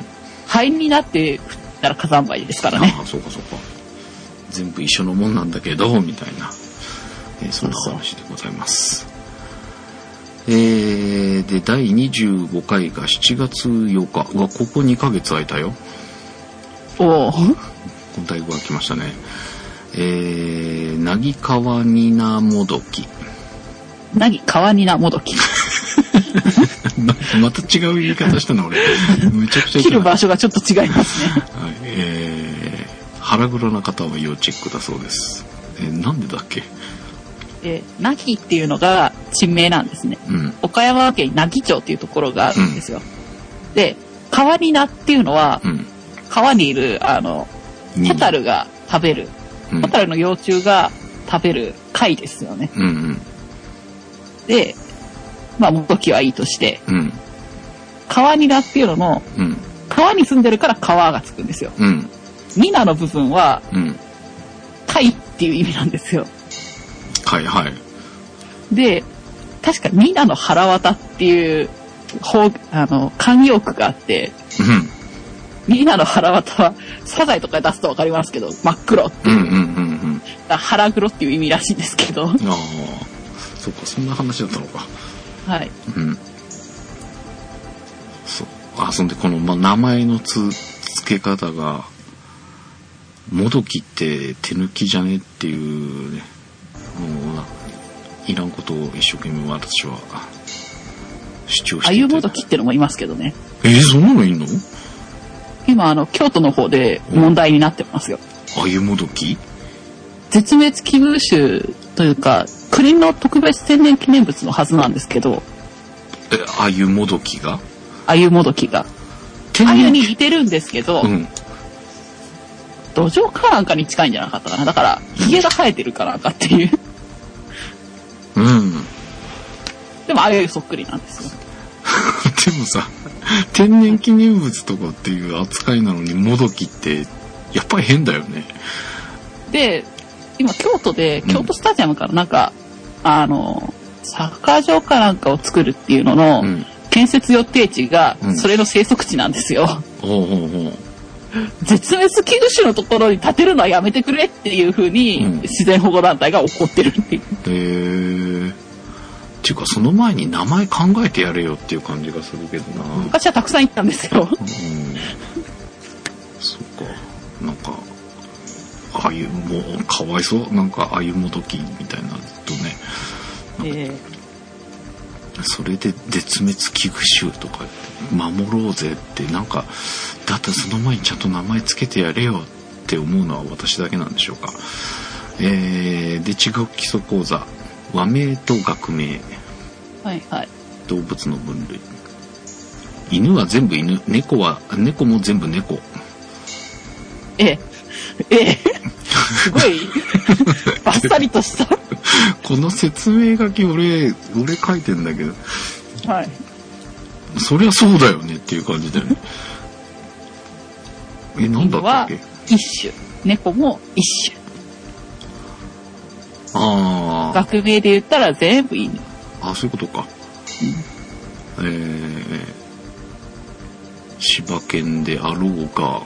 灰になって降ったら火山灰ですからね。 ああ、そうかそうか。全部一緒のもんなんだけどみたいな、えー、そんな話でございます。そうそうえー、でだいにじゅうごかいがしちがつようか。うわ、ここにかげつ空いたよ。 おお。 だいぶ空きましたね。えー、なぎかわになもどき。 なぎかわになもどき。 また違う言い方したな俺。めちゃくちゃ切る場所がちょっと違いますね。はい、 えー、腹黒な方は要チェックだそうです。えー、なんでだっけ？ えー、なぎっていうのが地名なんですね。 うん、 岡山県奈義町っていうところがあるんですよ。うん、で、川になっていうのは、うん、川にいるあのホタルが食べる、うん、ホタルの幼虫が食べる貝ですよね。 うんうん、で、 まあもどきはいいとして、 うん、 川になっていうのも、うん、川に住んでるから川がつくんですよ。 うん、 ニナの部分は、 うん、 貝っていう意味なんですよ。 はいはい。 で、確かニナの腹渡っていう方あの慣用句があって、 うん、 ニナの腹渡はサザエとかで出すと分かりますけど真っ黒っていう、 うんうんうんうん、 腹黒っていう意味らしいんですけど。ああ、 そっか、そんな話だったのか。 はい。 うん。そう。あ、そんでこの、ま、名前のつ付け方がもどきって手抜きじゃねっていうね。もういらんことを一生懸命私は主張していて。 あゆもどきってのもいますけどね。 えー、そんなのいんの？ 今あの京都の方で問題になってますよ。 あゆもどき？ 絶滅危惧種というか国の特別天然記念物のはずなんですけど。 え、あゆもどきが？ あゆもどきが。あゆに似てるんですけど。うん、土壌かなんかに近いんじゃなかったかな。だからヒゲが生えてるかなんかっていう。 うん。 でもあゆそっくりなんですよ。 でもさ、天然記念物とかっていう扱いなのにもどきってやっぱり変だよね。 で、今京都で京都スタジアムからなんか、うん、あのサッカー場かなんかを作るっていうのの建設予定地がそれの生息地なんですよ。 うん、おうおうおう。 絶滅危惧種のところに建てるのはやめてくれっていう風に自然保護団体が怒ってるっていう。 へ、うん、えー。っていうかその前に名前考えてやれよっていう感じがするけどな。 昔はたくさん行ったんですよ。うん、 そっか。なんかああいうもうかわいそうなんかあゆもどきみたいなとね。えー、それで絶滅危惧種とか守ろうぜってなんか。だってその前にちゃんと名前つけてやれよって思うのは私だけなんでしょうか。えー、で違う基礎講座和名と学名、 はいはい、 動物の分類。犬は全部犬、猫は猫も全部猫。 ええええすごいバッサリとしたこの説明書き俺俺書いてんだけど、 はい、そりゃそうだよねっていう感じだよね。え、なんだったっけ？ 一種。猫も一種。 ああ。 学名で言ったら全部犬。 ああ、そういうことか。うん、えー、柴犬であろうが、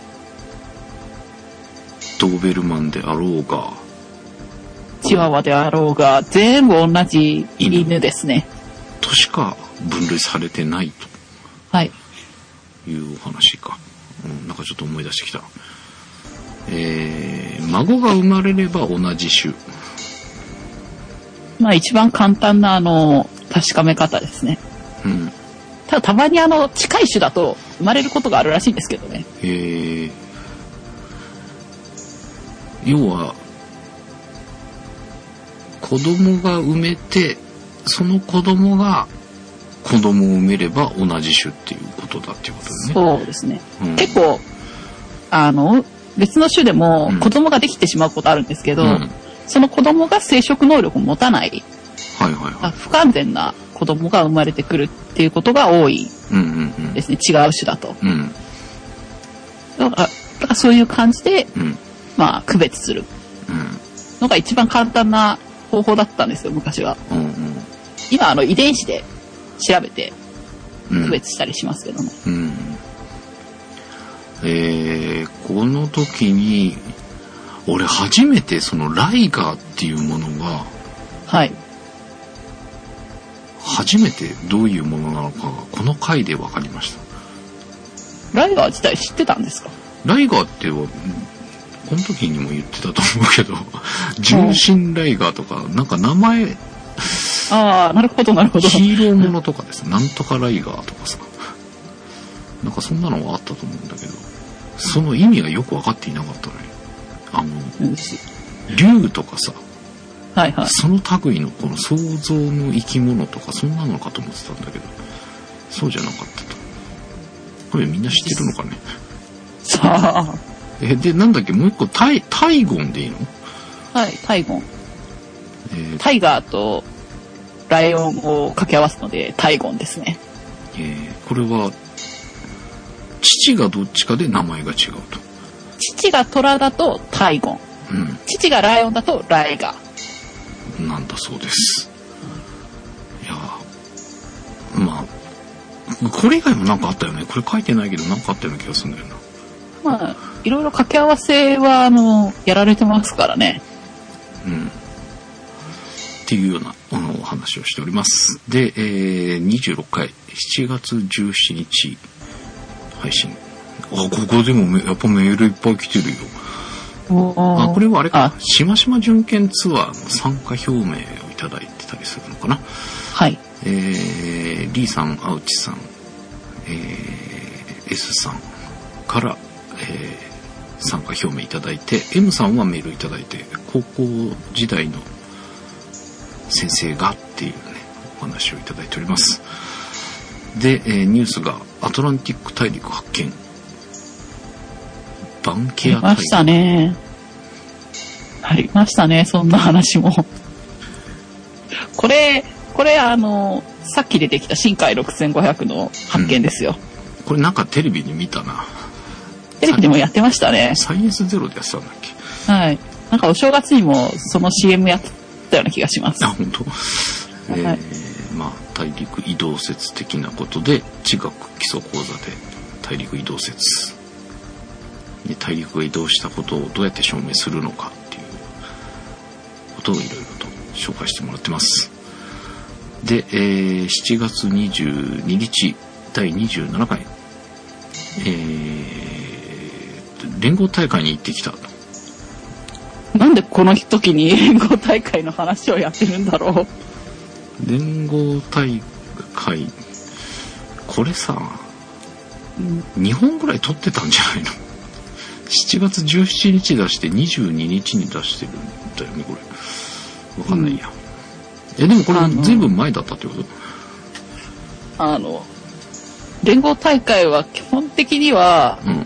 ドーベルマンであろうが、 チワワであろうが、全部同じ犬ですね。 としか分類されてないと。 はい。 いうお話か。うん、なんかちょっと思い出してきた。えー、孫が生まれれば同じ種。 まあ一番簡単なあの確かめ方ですね。 うん。 ただたまにあの近い種だと生まれることがあるらしいんですけどね。 えー、要は子供が産めてその子供が子供を産めれば同じ種っていうことだっていうことですね。 そうですね。うん、結構あの別の種でも子供ができてしまうことあるんですけど、うん、その子供が生殖能力を持たない、 はいはいはい、 不完全な子供が生まれてくるっていうことが多いですね。うんうんうん、違う種だと。 うん、 だから、だからそういう感じで、 うん、 まあ区別するのが一番簡単な方法だったんですよ昔は。 うんうん、 今あの遺伝子で調べて区別したりしますけども、 うんうん、えー、この時に俺初めてそのライガーっていうものが、 はい、 初めてどういうものなのかがこの回で分かりました。 ライガー自体知ってたんですか？ ライガーってこの時にも言ってたと思うけど純真ライガーとかなんか名前、 ああ、なるほどなるほど。 ヒーローものとかですね、なんとかライガーとかさ、なんかそんなのがあったと思うんだけど、その意味がよく分かっていなかったね。あの、竜とかさ、 はいはい、 その類のこの想像の生き物とかそんなのかと思ってたんだけど、そうじゃなかったと。これみんな知ってるのかね。 さあ。 え、で、なんだっけ、もう一個、タイ、タイゴンでいいの？ はい、タイゴン。 えー、 タイガーとライオンを掛け合わすので、タイゴンですね。 えー、これは、父がどっちかで名前が違うと。 父がトラだとタイゴン。うん、父がライオンだとライガー。なんだそうです。いやまあ、これ以外もなんかあったよね。これ書いてないけどなんかあったような気がするんだよな。 まあ、いろいろ掛け合わせは、あの、やられてますからね。 うん。っていうような、あの、お話をしております。で、えー、にじゅうろっかい、しちがつじゅうしちにち、配信。あ、ここでもやっぱメールいっぱい来てるよ。あ、これはあれか、しましま巡検ツアーの参加表明をいただいてたりするのかな。 はい。 えー、リーさん、アウチさん、えー、S さんから、えー、参加表明いただいて、 M さんはメールいただいて、高校時代の先生がっていうねお話をいただいております。で、えー、ニュースがアトランティック大陸発見、バンケア大陸。ありましたね。ありましたね、そんな話も。これこれあのさっき出てきた深海ろくせんごひゃくの発見ですよ、 うん、これなんかテレビに見たな。 テレビでもやってましたね。 サイエンスゼロでやってたんだっけ。 はい。なんかお正月にもその シーエム やったような気がします。 あ、本当。えー、はい、まあ大陸移動説的なことで、地学基礎講座で大陸移動説で、大陸が移動したことをどうやって証明するのかっていうことをいろいろと紹介してもらってます。で、えー、しちがつにじゅうににちだいにじゅうななかい、えー連合大会に行ってきた。 なんでこの時に連合大会の話をやってるんだろう。連合大会、これさ、うん、にほんぐらい撮ってたんじゃないの？しちがつじゅうしちにち出してにじゅうににちに出してるんだよね、これ。わかんないや。うん、え、でもこれずいぶん前だったってこと？ あの、連合大会は基本的には、うん、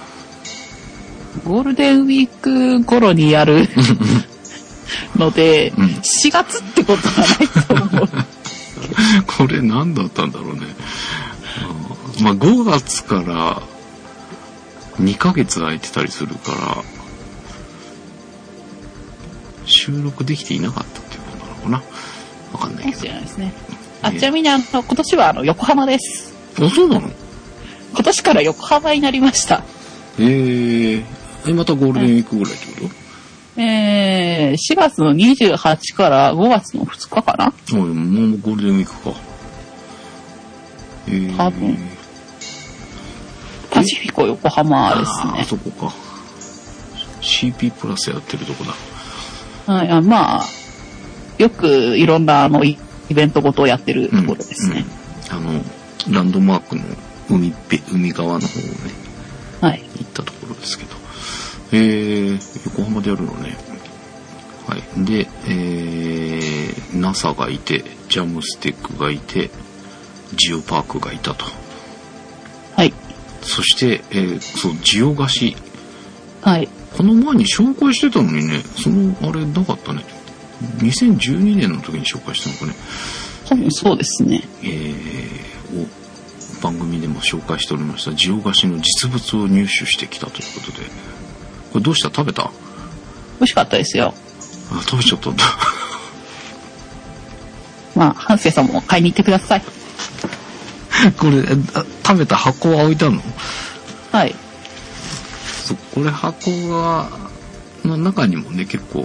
ゴールデンウィーク頃にやるので、うん、しがつってことはないと思う。 これ何だったんだろうね。あ、まあごがつからにかげつ空いてたりするから収録できていなかったっていうことなのかな。わかんないけど。 かもしれないですね。あ、ちなみにあの今年はあの横浜です。 あ、そうなの？ 今年から横浜になりました。 へー。え、またゴールデンウィークぐらいってこと？ うん、えー、しがつのにじゅうはちからごがつのふつかかな？ あ、もうゴールデンウィークか。えー、 多分。パシフィコ横浜ですね。 あ、あそこか。シーピー プラスやってるとこだ。はい、あ、まあ、よくいろんなあのイベントごとをやってるところですね。 うんうん、あの、ランドマークの海っぺ、海側の方をね、 はい、 行ったところですけど。えー、横浜でやるのね。はい。で、えー、ナサ がいて、ジャムステックがいて、ジオパークがいたと。 はい。 そして、えー、そう、ジオ菓子。 はい。 この前に紹介してたのにね、その、あれなかったね。にせんじゅうにねんの時に紹介したのかね。 多分そうですね。 えー、を番組でも紹介しておりましたジオ菓子の実物を入手してきたということで、これどうした？食べた？ 美味しかったですよ。 あ、食べちゃったんだ。 まあ、ハンセさんも買いに行ってください。 これ食べた箱は置いてあるの？ はい。 そう、これ箱がの中にもね結構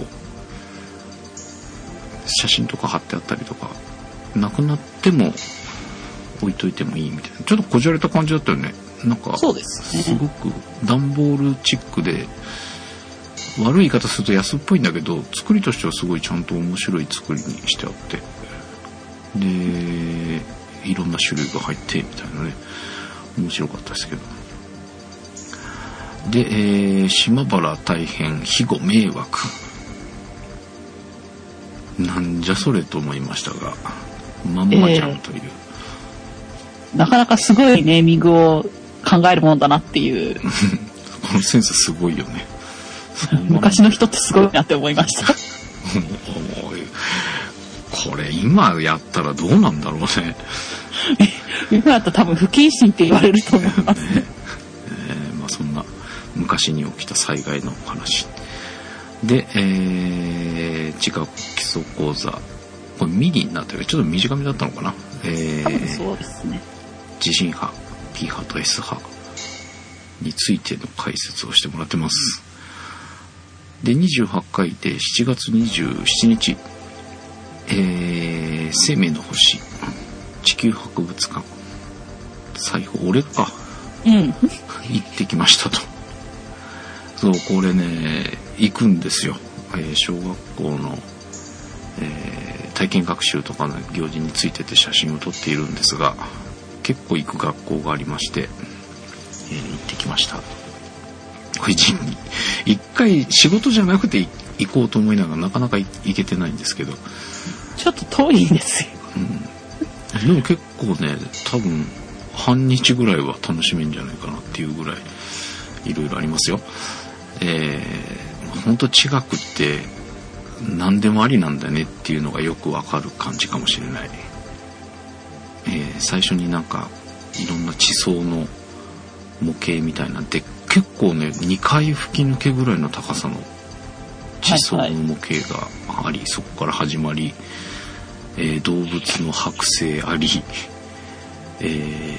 写真とか貼ってあったりとか、なくなっても置いといてもいいみたいな、ちょっとこじゃれた感じだったよね。なんかそうですね。すごく段ボールチックで、悪い言い方すると安っぽいんだけど、作りとしてはすごいちゃんと面白い作りにしてあって、でいろんな種類が入ってみたいなね、面白かったですけど。で、えー、島原大変肥後迷惑、なんじゃそれと思いましたが、まんまちゃんという、 えー、なかなかすごいネーミングを考えるもんだなっていうこのセンスすごいよね。 昔の人ってすごいなって思いましたこれ今やったらどうなんだろうね今やったら多分不謹慎って言われると思いますね、 えーまあ、そんな昔に起きた災害の話で、えー、地学基礎講座、これミニになってる、ちょっと短めだったのかな、えー、 そうですね。 地震波 P 波と S 波についての解説をしてもらってます。でにじゅうはちかいでしちがつにじゅうしちにち、えー、生命の星地球博物館、最後俺か、 うん、 行ってきましたと。そう、これね行くんですよ、えー、小学校の、えー、体験学習とかの行事についてて写真を撮っているんですが、結構行く学校がありまして、えー、行ってきました。これ一回仕事じゃなくて行こうと思いながらなかなか行けてないんですけど、 ちょっと遠いんですよ、 うん、でも結構ね多分半日ぐらいは楽しめるんじゃないかなっていうぐらいいろいろありますよ。えー、ほんと地学って何でもありなんだねっていうのがよくわかる感じかもしれない。えー、最初になんかいろんな地層の模型みたいなで結構ねにかい吹き抜けぐらいの高さの地層の模型があり、はいはい、そこから始まり、えー、動物の剥製あり、え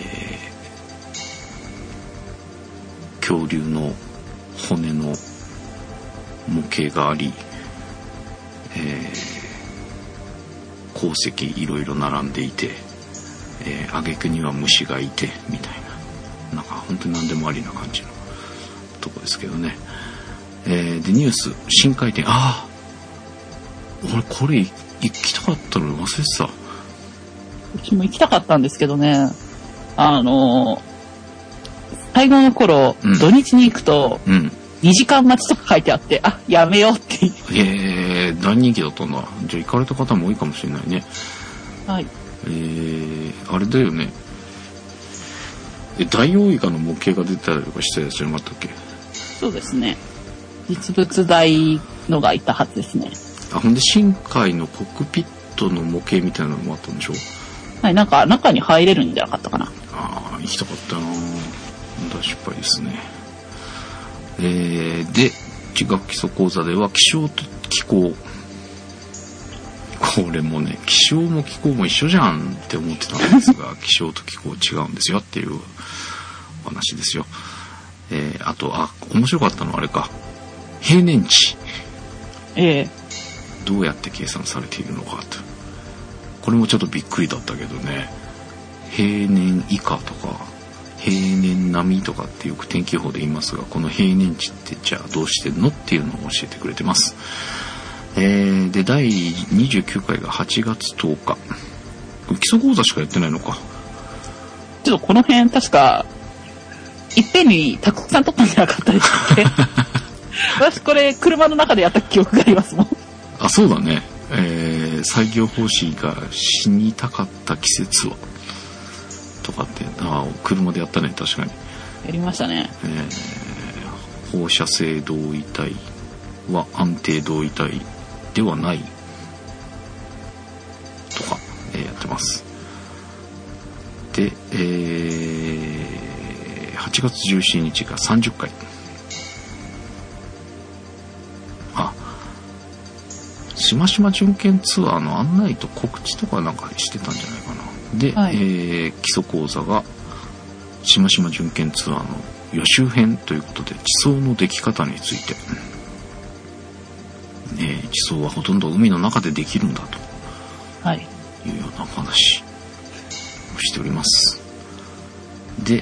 ー、恐竜の骨の模型があり、えー、鉱石いろいろ並んでいて、えー、挙句には虫がいてみたいな、なんか本当に何でもありな感じのとこですけどね。えー、でニュース新回転、ああ俺これ行きたかったの忘れてた。うちも行きたかったんですけどね、あの最後の頃、うん、土日に行くと、うん、にじかん待ちとか書いてあって、あやめようっていう。 えー、大人気だったんだ。じゃあ行かれた方も多いかもしれないね。 はい。 えー、あれだよね、えダイオウイカの模型が出たりとかしたやつじゃなかったっけ？ そうですね、実物大のがいたはずですね。 あ、ほんで深海のコックピットの模型みたいなのもあったんでしょ？ はい、なんか中に入れるんじゃなかったかな。 ああ、行きたかったな。大失敗ですね。えー、で地学基礎講座では気象と気候、これもね気象も気候も一緒じゃんって思ってたんですが気象と気候違うんですよっていうお話ですよ。えー、あとあ面白かったのはあれか、平年値、 ええ、 どうやって計算されているのかと、これもちょっとびっくりだったけどね。平年以下とか平年並みとかってよく天気予報で言いますが、この平年値ってじゃあどうしてんのっていうのを教えてくれてます。えー、でだいにじゅうきゅうかいがはちがつとおか、基礎講座しかやってないのか。 ちょっとこの辺確かいっぺんにたくさん撮ったんじゃなかったでしたっけ私これ車の中でやった記憶がありますもん。 あ、そうだね。えー、西行法師が死にたかった季節はとかって、あ車でやったね、確かにやりましたね。 えー、放射性同位体は安定同位体ではないとか、えー、やってます。で、えー、はちがつじゅうしちにちがさんじゅっかい、あしましま巡検ツアーの案内と告知とかなんかしてたんじゃないかな。 で、 はい、 えー、基礎講座がしましま巡検ツアーの予習編ということで、地層のでき方について、えー、地層はほとんど海の中でできるんだと、はい、いうようなお話をしております。で、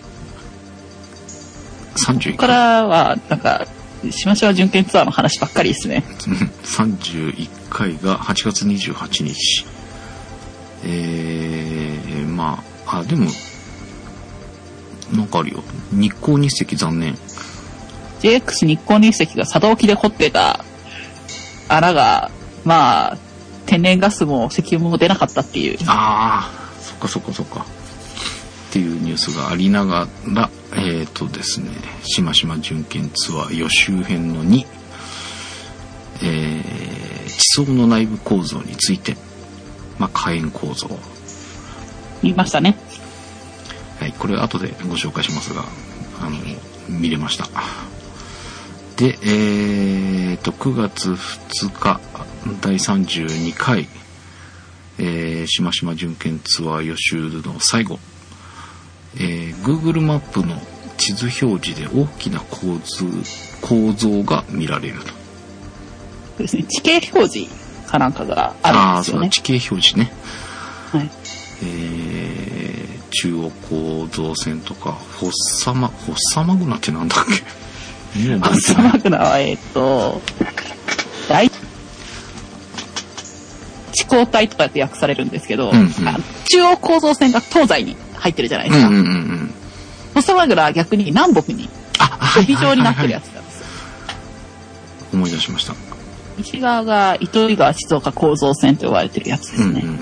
さんじゅういっかい。 ここからはなんかしましま巡検ツアーの話ばっかりですね。 さんじゅういっかいがはちがつにじゅうはちにち。えー、まあ、あ、でも、なんかあるよ。日光日石残念。 ジェイエックス 日光日石が佐渡沖で掘ってた穴が、まあ、天然ガスも石油も出なかったっていう。 ああ、そっかそっかそっか。っていうニュースがありながら、えーとですね、しましま巡検ツアー予習編のに、えー、地層の内部構造について、まあ、火炎構造。 見ましたね。 はい、これ後でご紹介しますが、あの、見れました。で、えーと、くがつふつか、だいさんじゅうにかい、えー、しましま巡検ツアー予習の最後、えー、Google マップの地図表示で大きな構図、構造が見られると。 そうですね、地形表示かなんかがあるんですよね。 ああ、そう、地形表示ね。 はい。 えー、中央構造線とか、フォッサマ、フォッサマグナってなんだっけ？ フォッサマグナは、えっと、大地高帯とかって訳されるんですけど、うんうん、中央構造線が東西に入ってるじゃないですか。うんうんうん、フォッサマグナは逆に南北に帯状になってるやつなんですよ。 思い出しました。 西側が糸魚川静岡構造線と呼ばれてるやつですね。うんうんうん、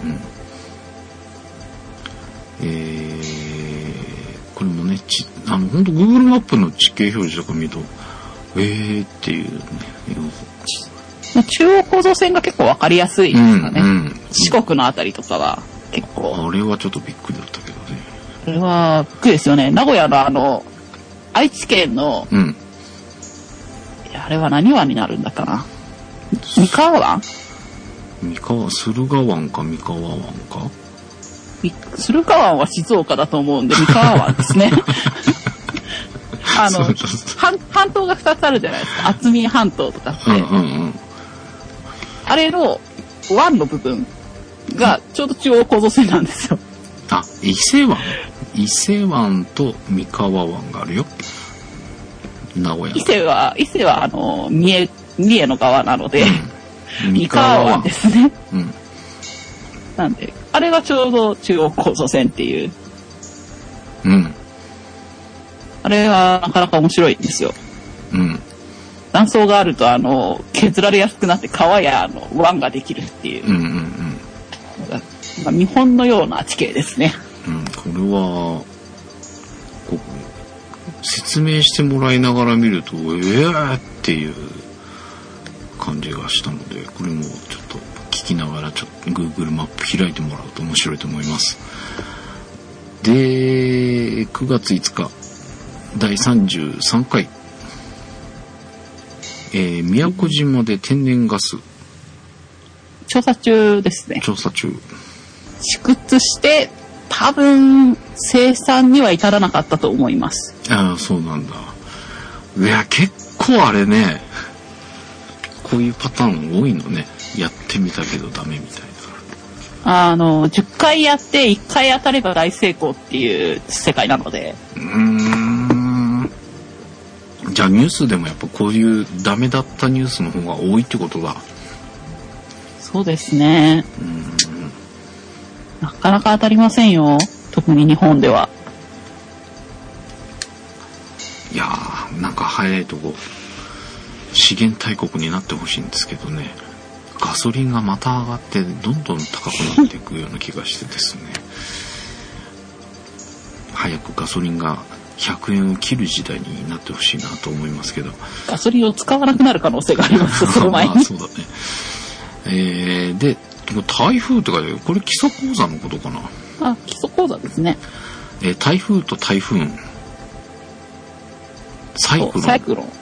えー、これもね、ちあの本当 Google マップの地形表示とか見ると、えーっていうね。 中央構造線が結構わかりやすいですかね。うんうん、四国のあたりとかは結構。 あれはちょっとびっくりだったけどね。 これはびっくりですよね。名古屋のあの愛知県の、うん、あれは何湾になるんだかな。三河湾？ 三河、駿河湾か三河湾か？ 駿河湾は静岡だと思うんで三河湾ですね。あの半、半島がふたつあるじゃないですか。渥美半島とかって、うんうんうん、あれの湾の部分がちょうど中央構造線なんですよ。 あ、伊勢湾伊勢湾と三河湾があるよ。名古屋。 伊勢は伊勢はあの三重三重の側なので、うん、三河湾ですね。うん、なんであれがちょうど中央構造線っていう。うん。あれはなかなか面白いんですよ。うん。断層があるとあの削られやすくなって川やあの湾ができるっていう。うんうんうん。まあ、見本のような地形ですね。 うん、これはこう説明してもらいながら見るとえーっていう感じがしたので、これもちょっと聞きながらちょっと Google マップ開いてもらうと面白いと思います。で、くがついつかだいさんじゅうさんかい、えー、宮古島で天然ガス調査中ですね。 調査中。 試掘して多分生産には至らなかったと思います。 ああ、そうなんだ。いや結構あれね、こういうパターン多いのね。やってみたけどダメみたいな。あのじゅっかいやっていっかい当たれば大成功っていう世界なので。うーん。 じゃあニュースでもやっぱこういうダメだったニュースの方が多いってことだ。 そうですね。うーん、なかなか当たりませんよ。特に日本では。 いやー、なんか早いとこ資源大国になってほしいんですけどね。ガソリンがまた上がってどんどん高くなっていくような気がしてですね。早くガソリンがひゃくえんを切る時代になってほしいなと思いますけど。 ガソリンを使わなくなる可能性がありますその前に。まあ、そうだね。 えー、で台風って書いてある。これ基礎講座のことかな。 あ、基礎講座ですね。 えー、台風と台風サイクロン。サイクロン。うん。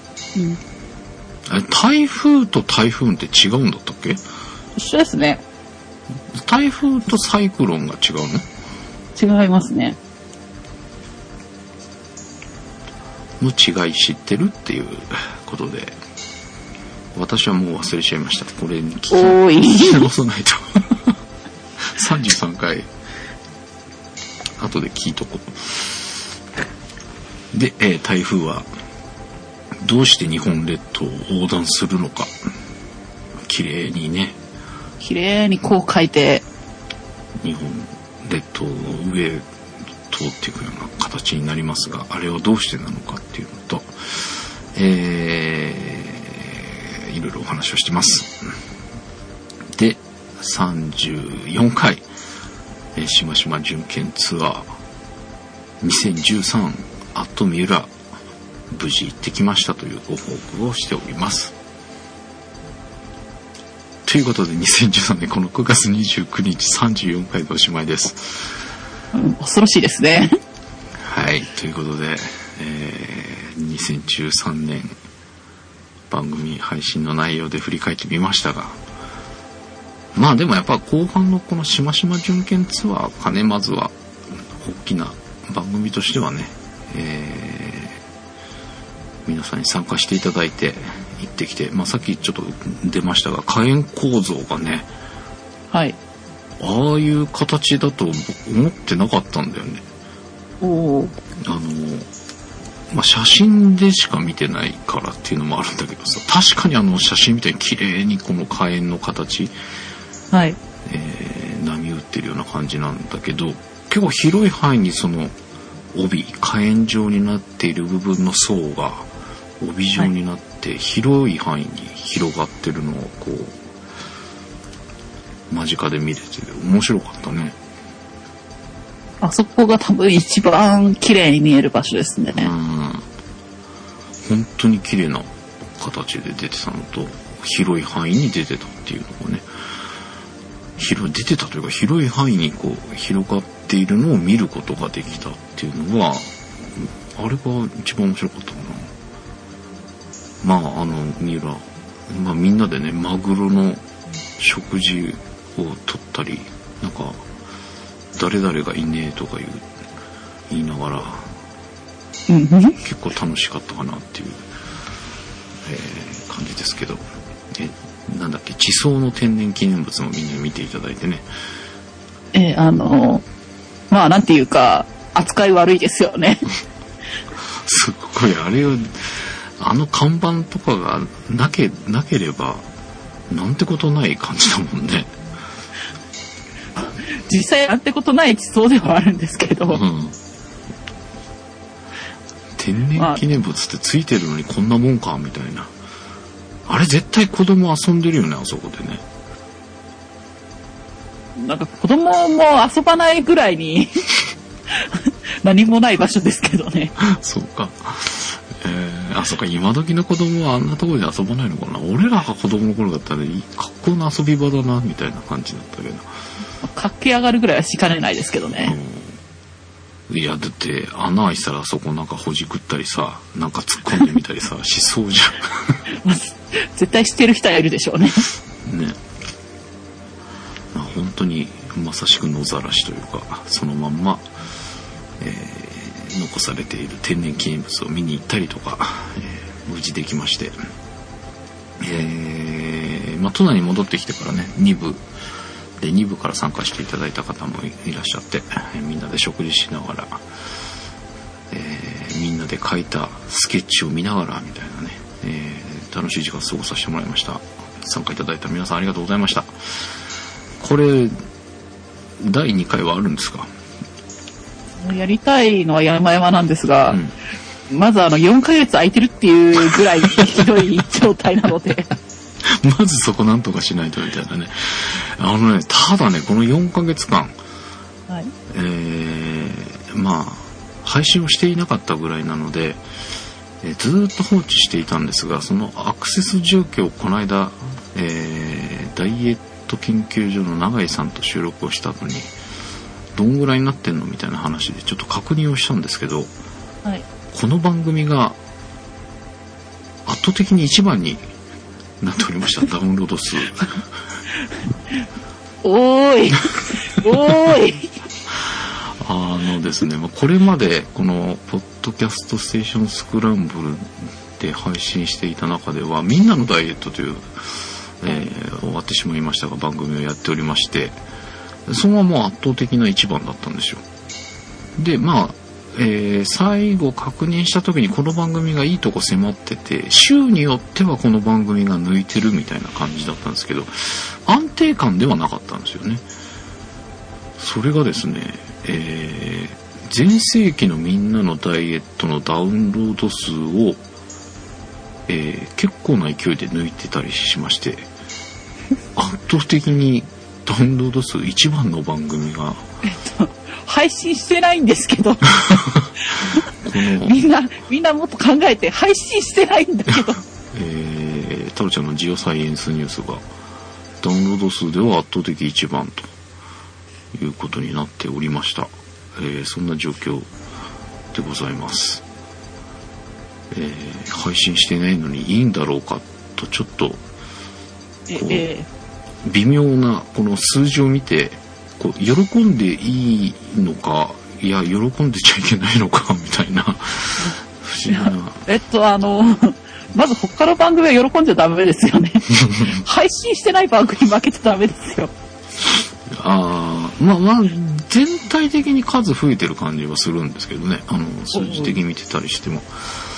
台風と台風って違うんだったっけ？ 一緒ですね。 台風とサイクロンが違うの？ 違いますね。 の違い知ってるっていうことで、私はもう忘れちゃいました。これに聞き直さないとさんじゅうさんかい後で聞いとこう。で、えー、台風はどうして日本列島を横断するのか、綺麗にね、 綺麗にこう書いて日本列島の上通っていくような形になりますが、あれはどうしてなのかっていうのと、えー、いろいろお話をしてます。で、さんじゅうよんかい、えー、しましま巡検ツアーにせんじゅうさんアット三浦、無事行ってきましたというご報告をしております。ということでにせんじゅうさんねんこのくがつにじゅうくにちさんじゅうよんかいでおしまいです。 うん、恐ろしいですね。 はい、ということで、えー、にせんじゅうさんねん番組配信の内容で振り返ってみましたが、まあでもやっぱ後半のこのしましま巡検ツアーかね、まずは大きな番組としてはね、えー、皆さんに参加していただいて行ってきて、まあさっきちょっと出ましたが、火炎構造がね、 はい、 ああいう形だと思ってなかったんだよね。 おー。 あの、まあ、写真でしか見てないからっていうのもあるんだけどさ、確かにあの写真みたいに綺麗にこの火炎の形、 はい、 えー、波打ってるような感じなんだけど、結構広い範囲にその帯、火炎状になっている部分の層が帯状になって広い範囲に広がってるのをこう間近で見れて面白かったね。 あそこが多分一番綺麗に見える場所ですね。 うん、本当に綺麗な形で出てたのと、広い範囲に出てたっていうのがね、広出てたというか広い範囲にこう広がっているのを見ることができたっていうのは、あれが一番面白かったかな。まああの三浦、まあ、みんなでねマグロの食事を取ったり、なんか誰々がいねえとか言う言いながら、 うん、 結構楽しかったかなっていう、えー、感じですけど、えなんだっけ、地層の天然記念物もみんな見ていただいてね。 えー、あのまあなんていうか扱い悪いですよね。 すっごい、あれをあの看板とかがなけなければなんてことない感じだもんね。 実際なんてことない地層ではあるんですけど、うん、 天然記念物ってついてるのにこんなもんかみたいな。あれ絶対子供遊んでるよね、あそこでね。 なんか子供も遊ばないぐらいに何もない場所ですけどね。 そうか、えー、あ、そうか、今時の子供はあんなところで遊ばないのかな。俺らが子供の頃だったら格好の遊び場だなみたいな感じだったけど、 駆け上がるぐらいはしかねないですけどね、 うん、いやだって穴開いたらそこなんかほじくったりさ、なんか突っ込んでみたりさしそうじゃん。 絶対してる人はいるでしょうね。 ね、本当にまさしく野ざらしというか、そのまんま、えー、残されている天然記念物を見に行ったりとか、えー、無事できまして、えーまあ、都内に戻ってきてからね、に部でに部から参加していただいた方もいらっしゃって、みんなで食事しながら、えー、みんなで描いたスケッチを見ながらみたいなね、えー、楽しい時間を過ごさせてもらいました。参加いただいた皆さんありがとうございました。これだいにかいはあるんですか？ やりたいのは山々なんですが、うん、まずあのよんかげつ空いてるっていうぐらいひどい状態なのでまずそこなんとかしないとみたいなね。あのね、ただね、このよんかげつかん、はい、えー、まあ配信をしていなかったぐらいなので、えー、ずっと放置していたんですが、そのアクセス状況をこの間、えー、ダイエット研究所の永井さんと収録をした後にどんぐらいになってんのみたいな話でちょっと確認をしたんですけど、 はい、この番組が圧倒的に一番になっておりました。ダウンロード数おーいおーいあのですね、これまでこのポッドキャストステーションスクランブルで配信していた中では、みんなのダイエットという、えー、終わってしまいましたが番組をやっておりまして、そのまま圧倒的な一番だったんですよ。でまあ、えー、最後確認した時にこの番組がいいとこ迫ってて、週によってはこの番組が抜いてるみたいな感じだったんですけど、安定感ではなかったんですよね。それがですね、えー、全盛期のみんなのダイエットのダウンロード数を、えー、結構な勢いで抜いてたりしまして、圧倒的にダウンロード数一番の番組が、 えっと、配信してないんですけどこのみんなみんなもっと考えて、配信してないんだけどえー、タロちゃんのジオサイエンスニュースがダウンロード数では圧倒的一番ということになっておりました。えー、そんな状況でございます。えー、配信してないのにいいんだろうかとちょっとこう、えー、微妙なこの数字を見てこう喜んでいいのか、いや喜んでちゃいけないのかみたいな不思議な。 えっとあのまず他の番組は喜んじゃダメですよね配信してない番組負けちゃダメですよ。 ああ、まあまあ全体的に数増えてる感じはするんですけどね、あの数字的に見てたりしても。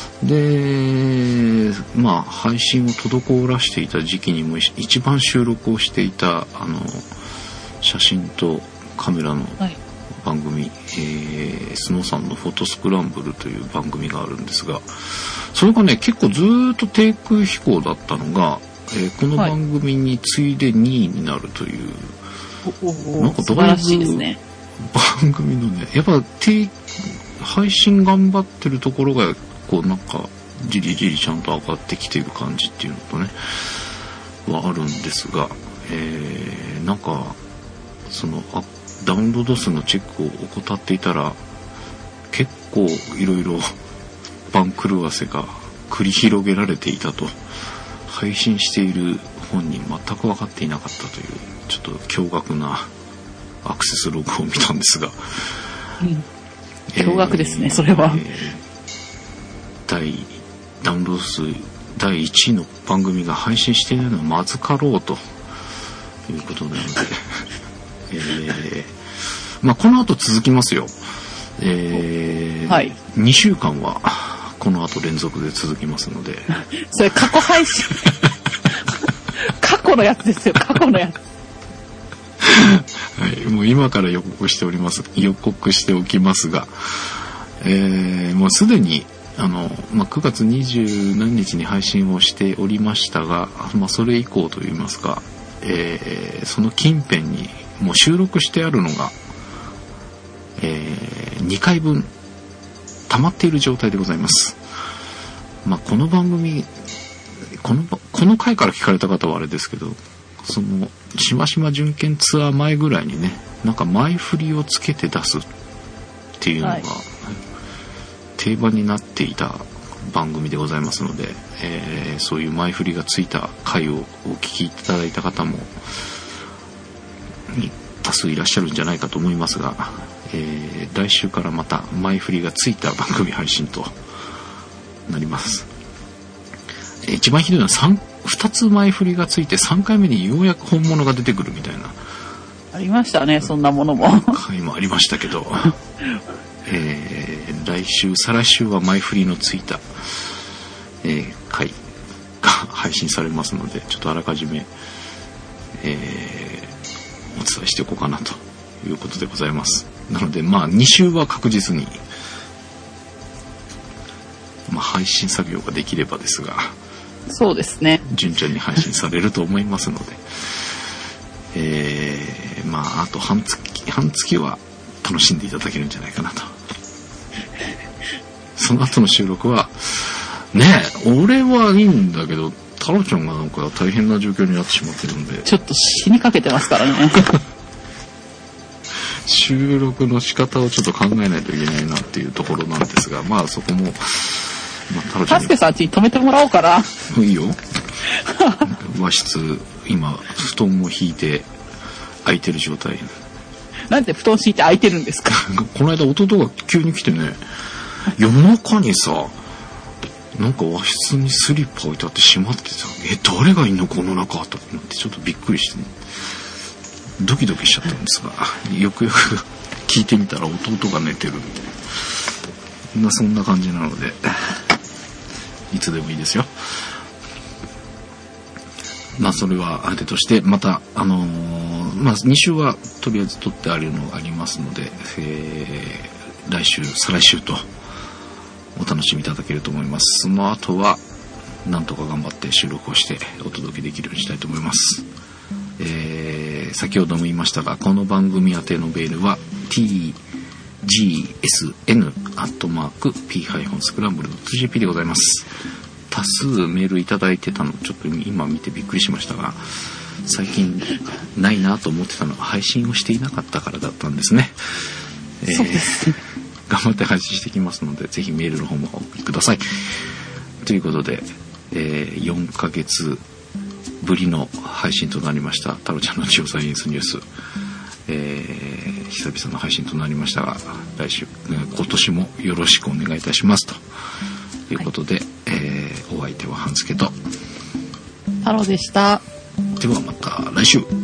でまあ配信を滞らしていた時期にも一番収録をしていたあの写真とカメラの番組、はい、えー、スノーさんのフォトスクランブルという番組があるんですが、それがね結構ずっと低空飛行だったのが、えー、この番組に次いでにいになるという、はい、なんかどういう番組のね、やっぱ低配信頑張ってるところがこうなんかじりじりちゃんと上がってきている感じっていうのとねはあるんですが、えー、なんかそのあダウンロード数のチェックを怠っていたら結構いろいろ番狂わせが繰り広げられていたと、配信している本人全く分かっていなかったというちょっと驚愕なアクセスログを見たんですが、 うん、驚愕ですね、えー、それは、えー、 第ダウンロード数だいいちいの番組が配信していないのはまずかろうということなのでえー、まあこの後続きますよ、えーはい、にしゅうかんはこの後連続で続きますのでそれ過去配信過去のやつですよ、過去のやつはい、もう今から予告しております予告しておきますが、えー、もうすでにあの、まあ、くがつにじゅうなんにちに配信をしておりましたが、まあ、それ以降といいますか、えー、その近辺にもう収録してあるのが、えー、にかいぶん溜まっている状態でございます。まあ、この番組このこの回から聞かれた方はあれですけど、そのしましま準検ツアー前ぐらいにね、なんか前振りをつけて出すっていうのが、はい、定番になっていた番組でございますので、えー、そういう前振りがついた回をお聞きいただいた方も多数いらっしゃるんじゃないかと思いますが、えー、来週からまた前振りがついた番組配信となります。一番ひどいのはさん、ふたつ前振りがついてさんかいめにようやく本物が出てくるみたいな、 ありましたね、そんなものも回もありましたけどえー、来週再来週は前振りのついた、えー、回が配信されますので、ちょっとあらかじめ、えー、お伝えしておこうかなということでございます。なのでまあに週は確実に、まあ、配信作業ができればですが、 そうですね、 順調に配信されると思いますので、えー、まああと半月半月は楽しんでいただけるんじゃないかなと。その後の収録はねえ、俺はいいんだけど太郎ちゃんがなんか大変な状況になってしまってるんで、 ちょっと死にかけてますからね収録の仕方をちょっと考えないといけないなっていうところなんですが、まあそこも、まあ、 太郎ちゃんにタスケさんちに止めてもらおうかな。 いいよ和室今布団を引いて空いてる状態なんで布団敷いて空いてるんですか？ この間弟が急に来てね、夜中にさ、なんか和室にスリッパ置いてあって閉まってさ、え、誰がいんのこの中と思ってちょっとびっくりしてね、ドキドキしちゃったんですが、よくよく聞いてみたら弟が寝てるみたいな、そんな感じなので、いつでもいいですよ。まあそれはあれとして、またあのー、まあに週はとりあえず撮ってあるのがありますので、えー、来週再来週とお楽しみいただけると思います。その後はなんとか頑張って収録をしてお届けできるようにしたいと思います。えー、先ほども言いましたが、この番組宛てのメールは ティージーエスエヌ アットマーク ピー スクランブル ドット ジェーピー でございます。多数メールいただいてたのちょっと今見てびっくりしましたが、最近ないなと思ってたのは配信をしていなかったからだったんですね。えー、 そうです頑張って配信してきますので、ぜひメールの方もお送りください。ということで、えー、よんかげつぶりの配信となりましたタロちゃんのジオサイエンスニュース、えー、久々の配信となりましたが、来週今年もよろしくお願いいたしますということで、はい、えー、お相手は半助とタロでした。 ではまた来週。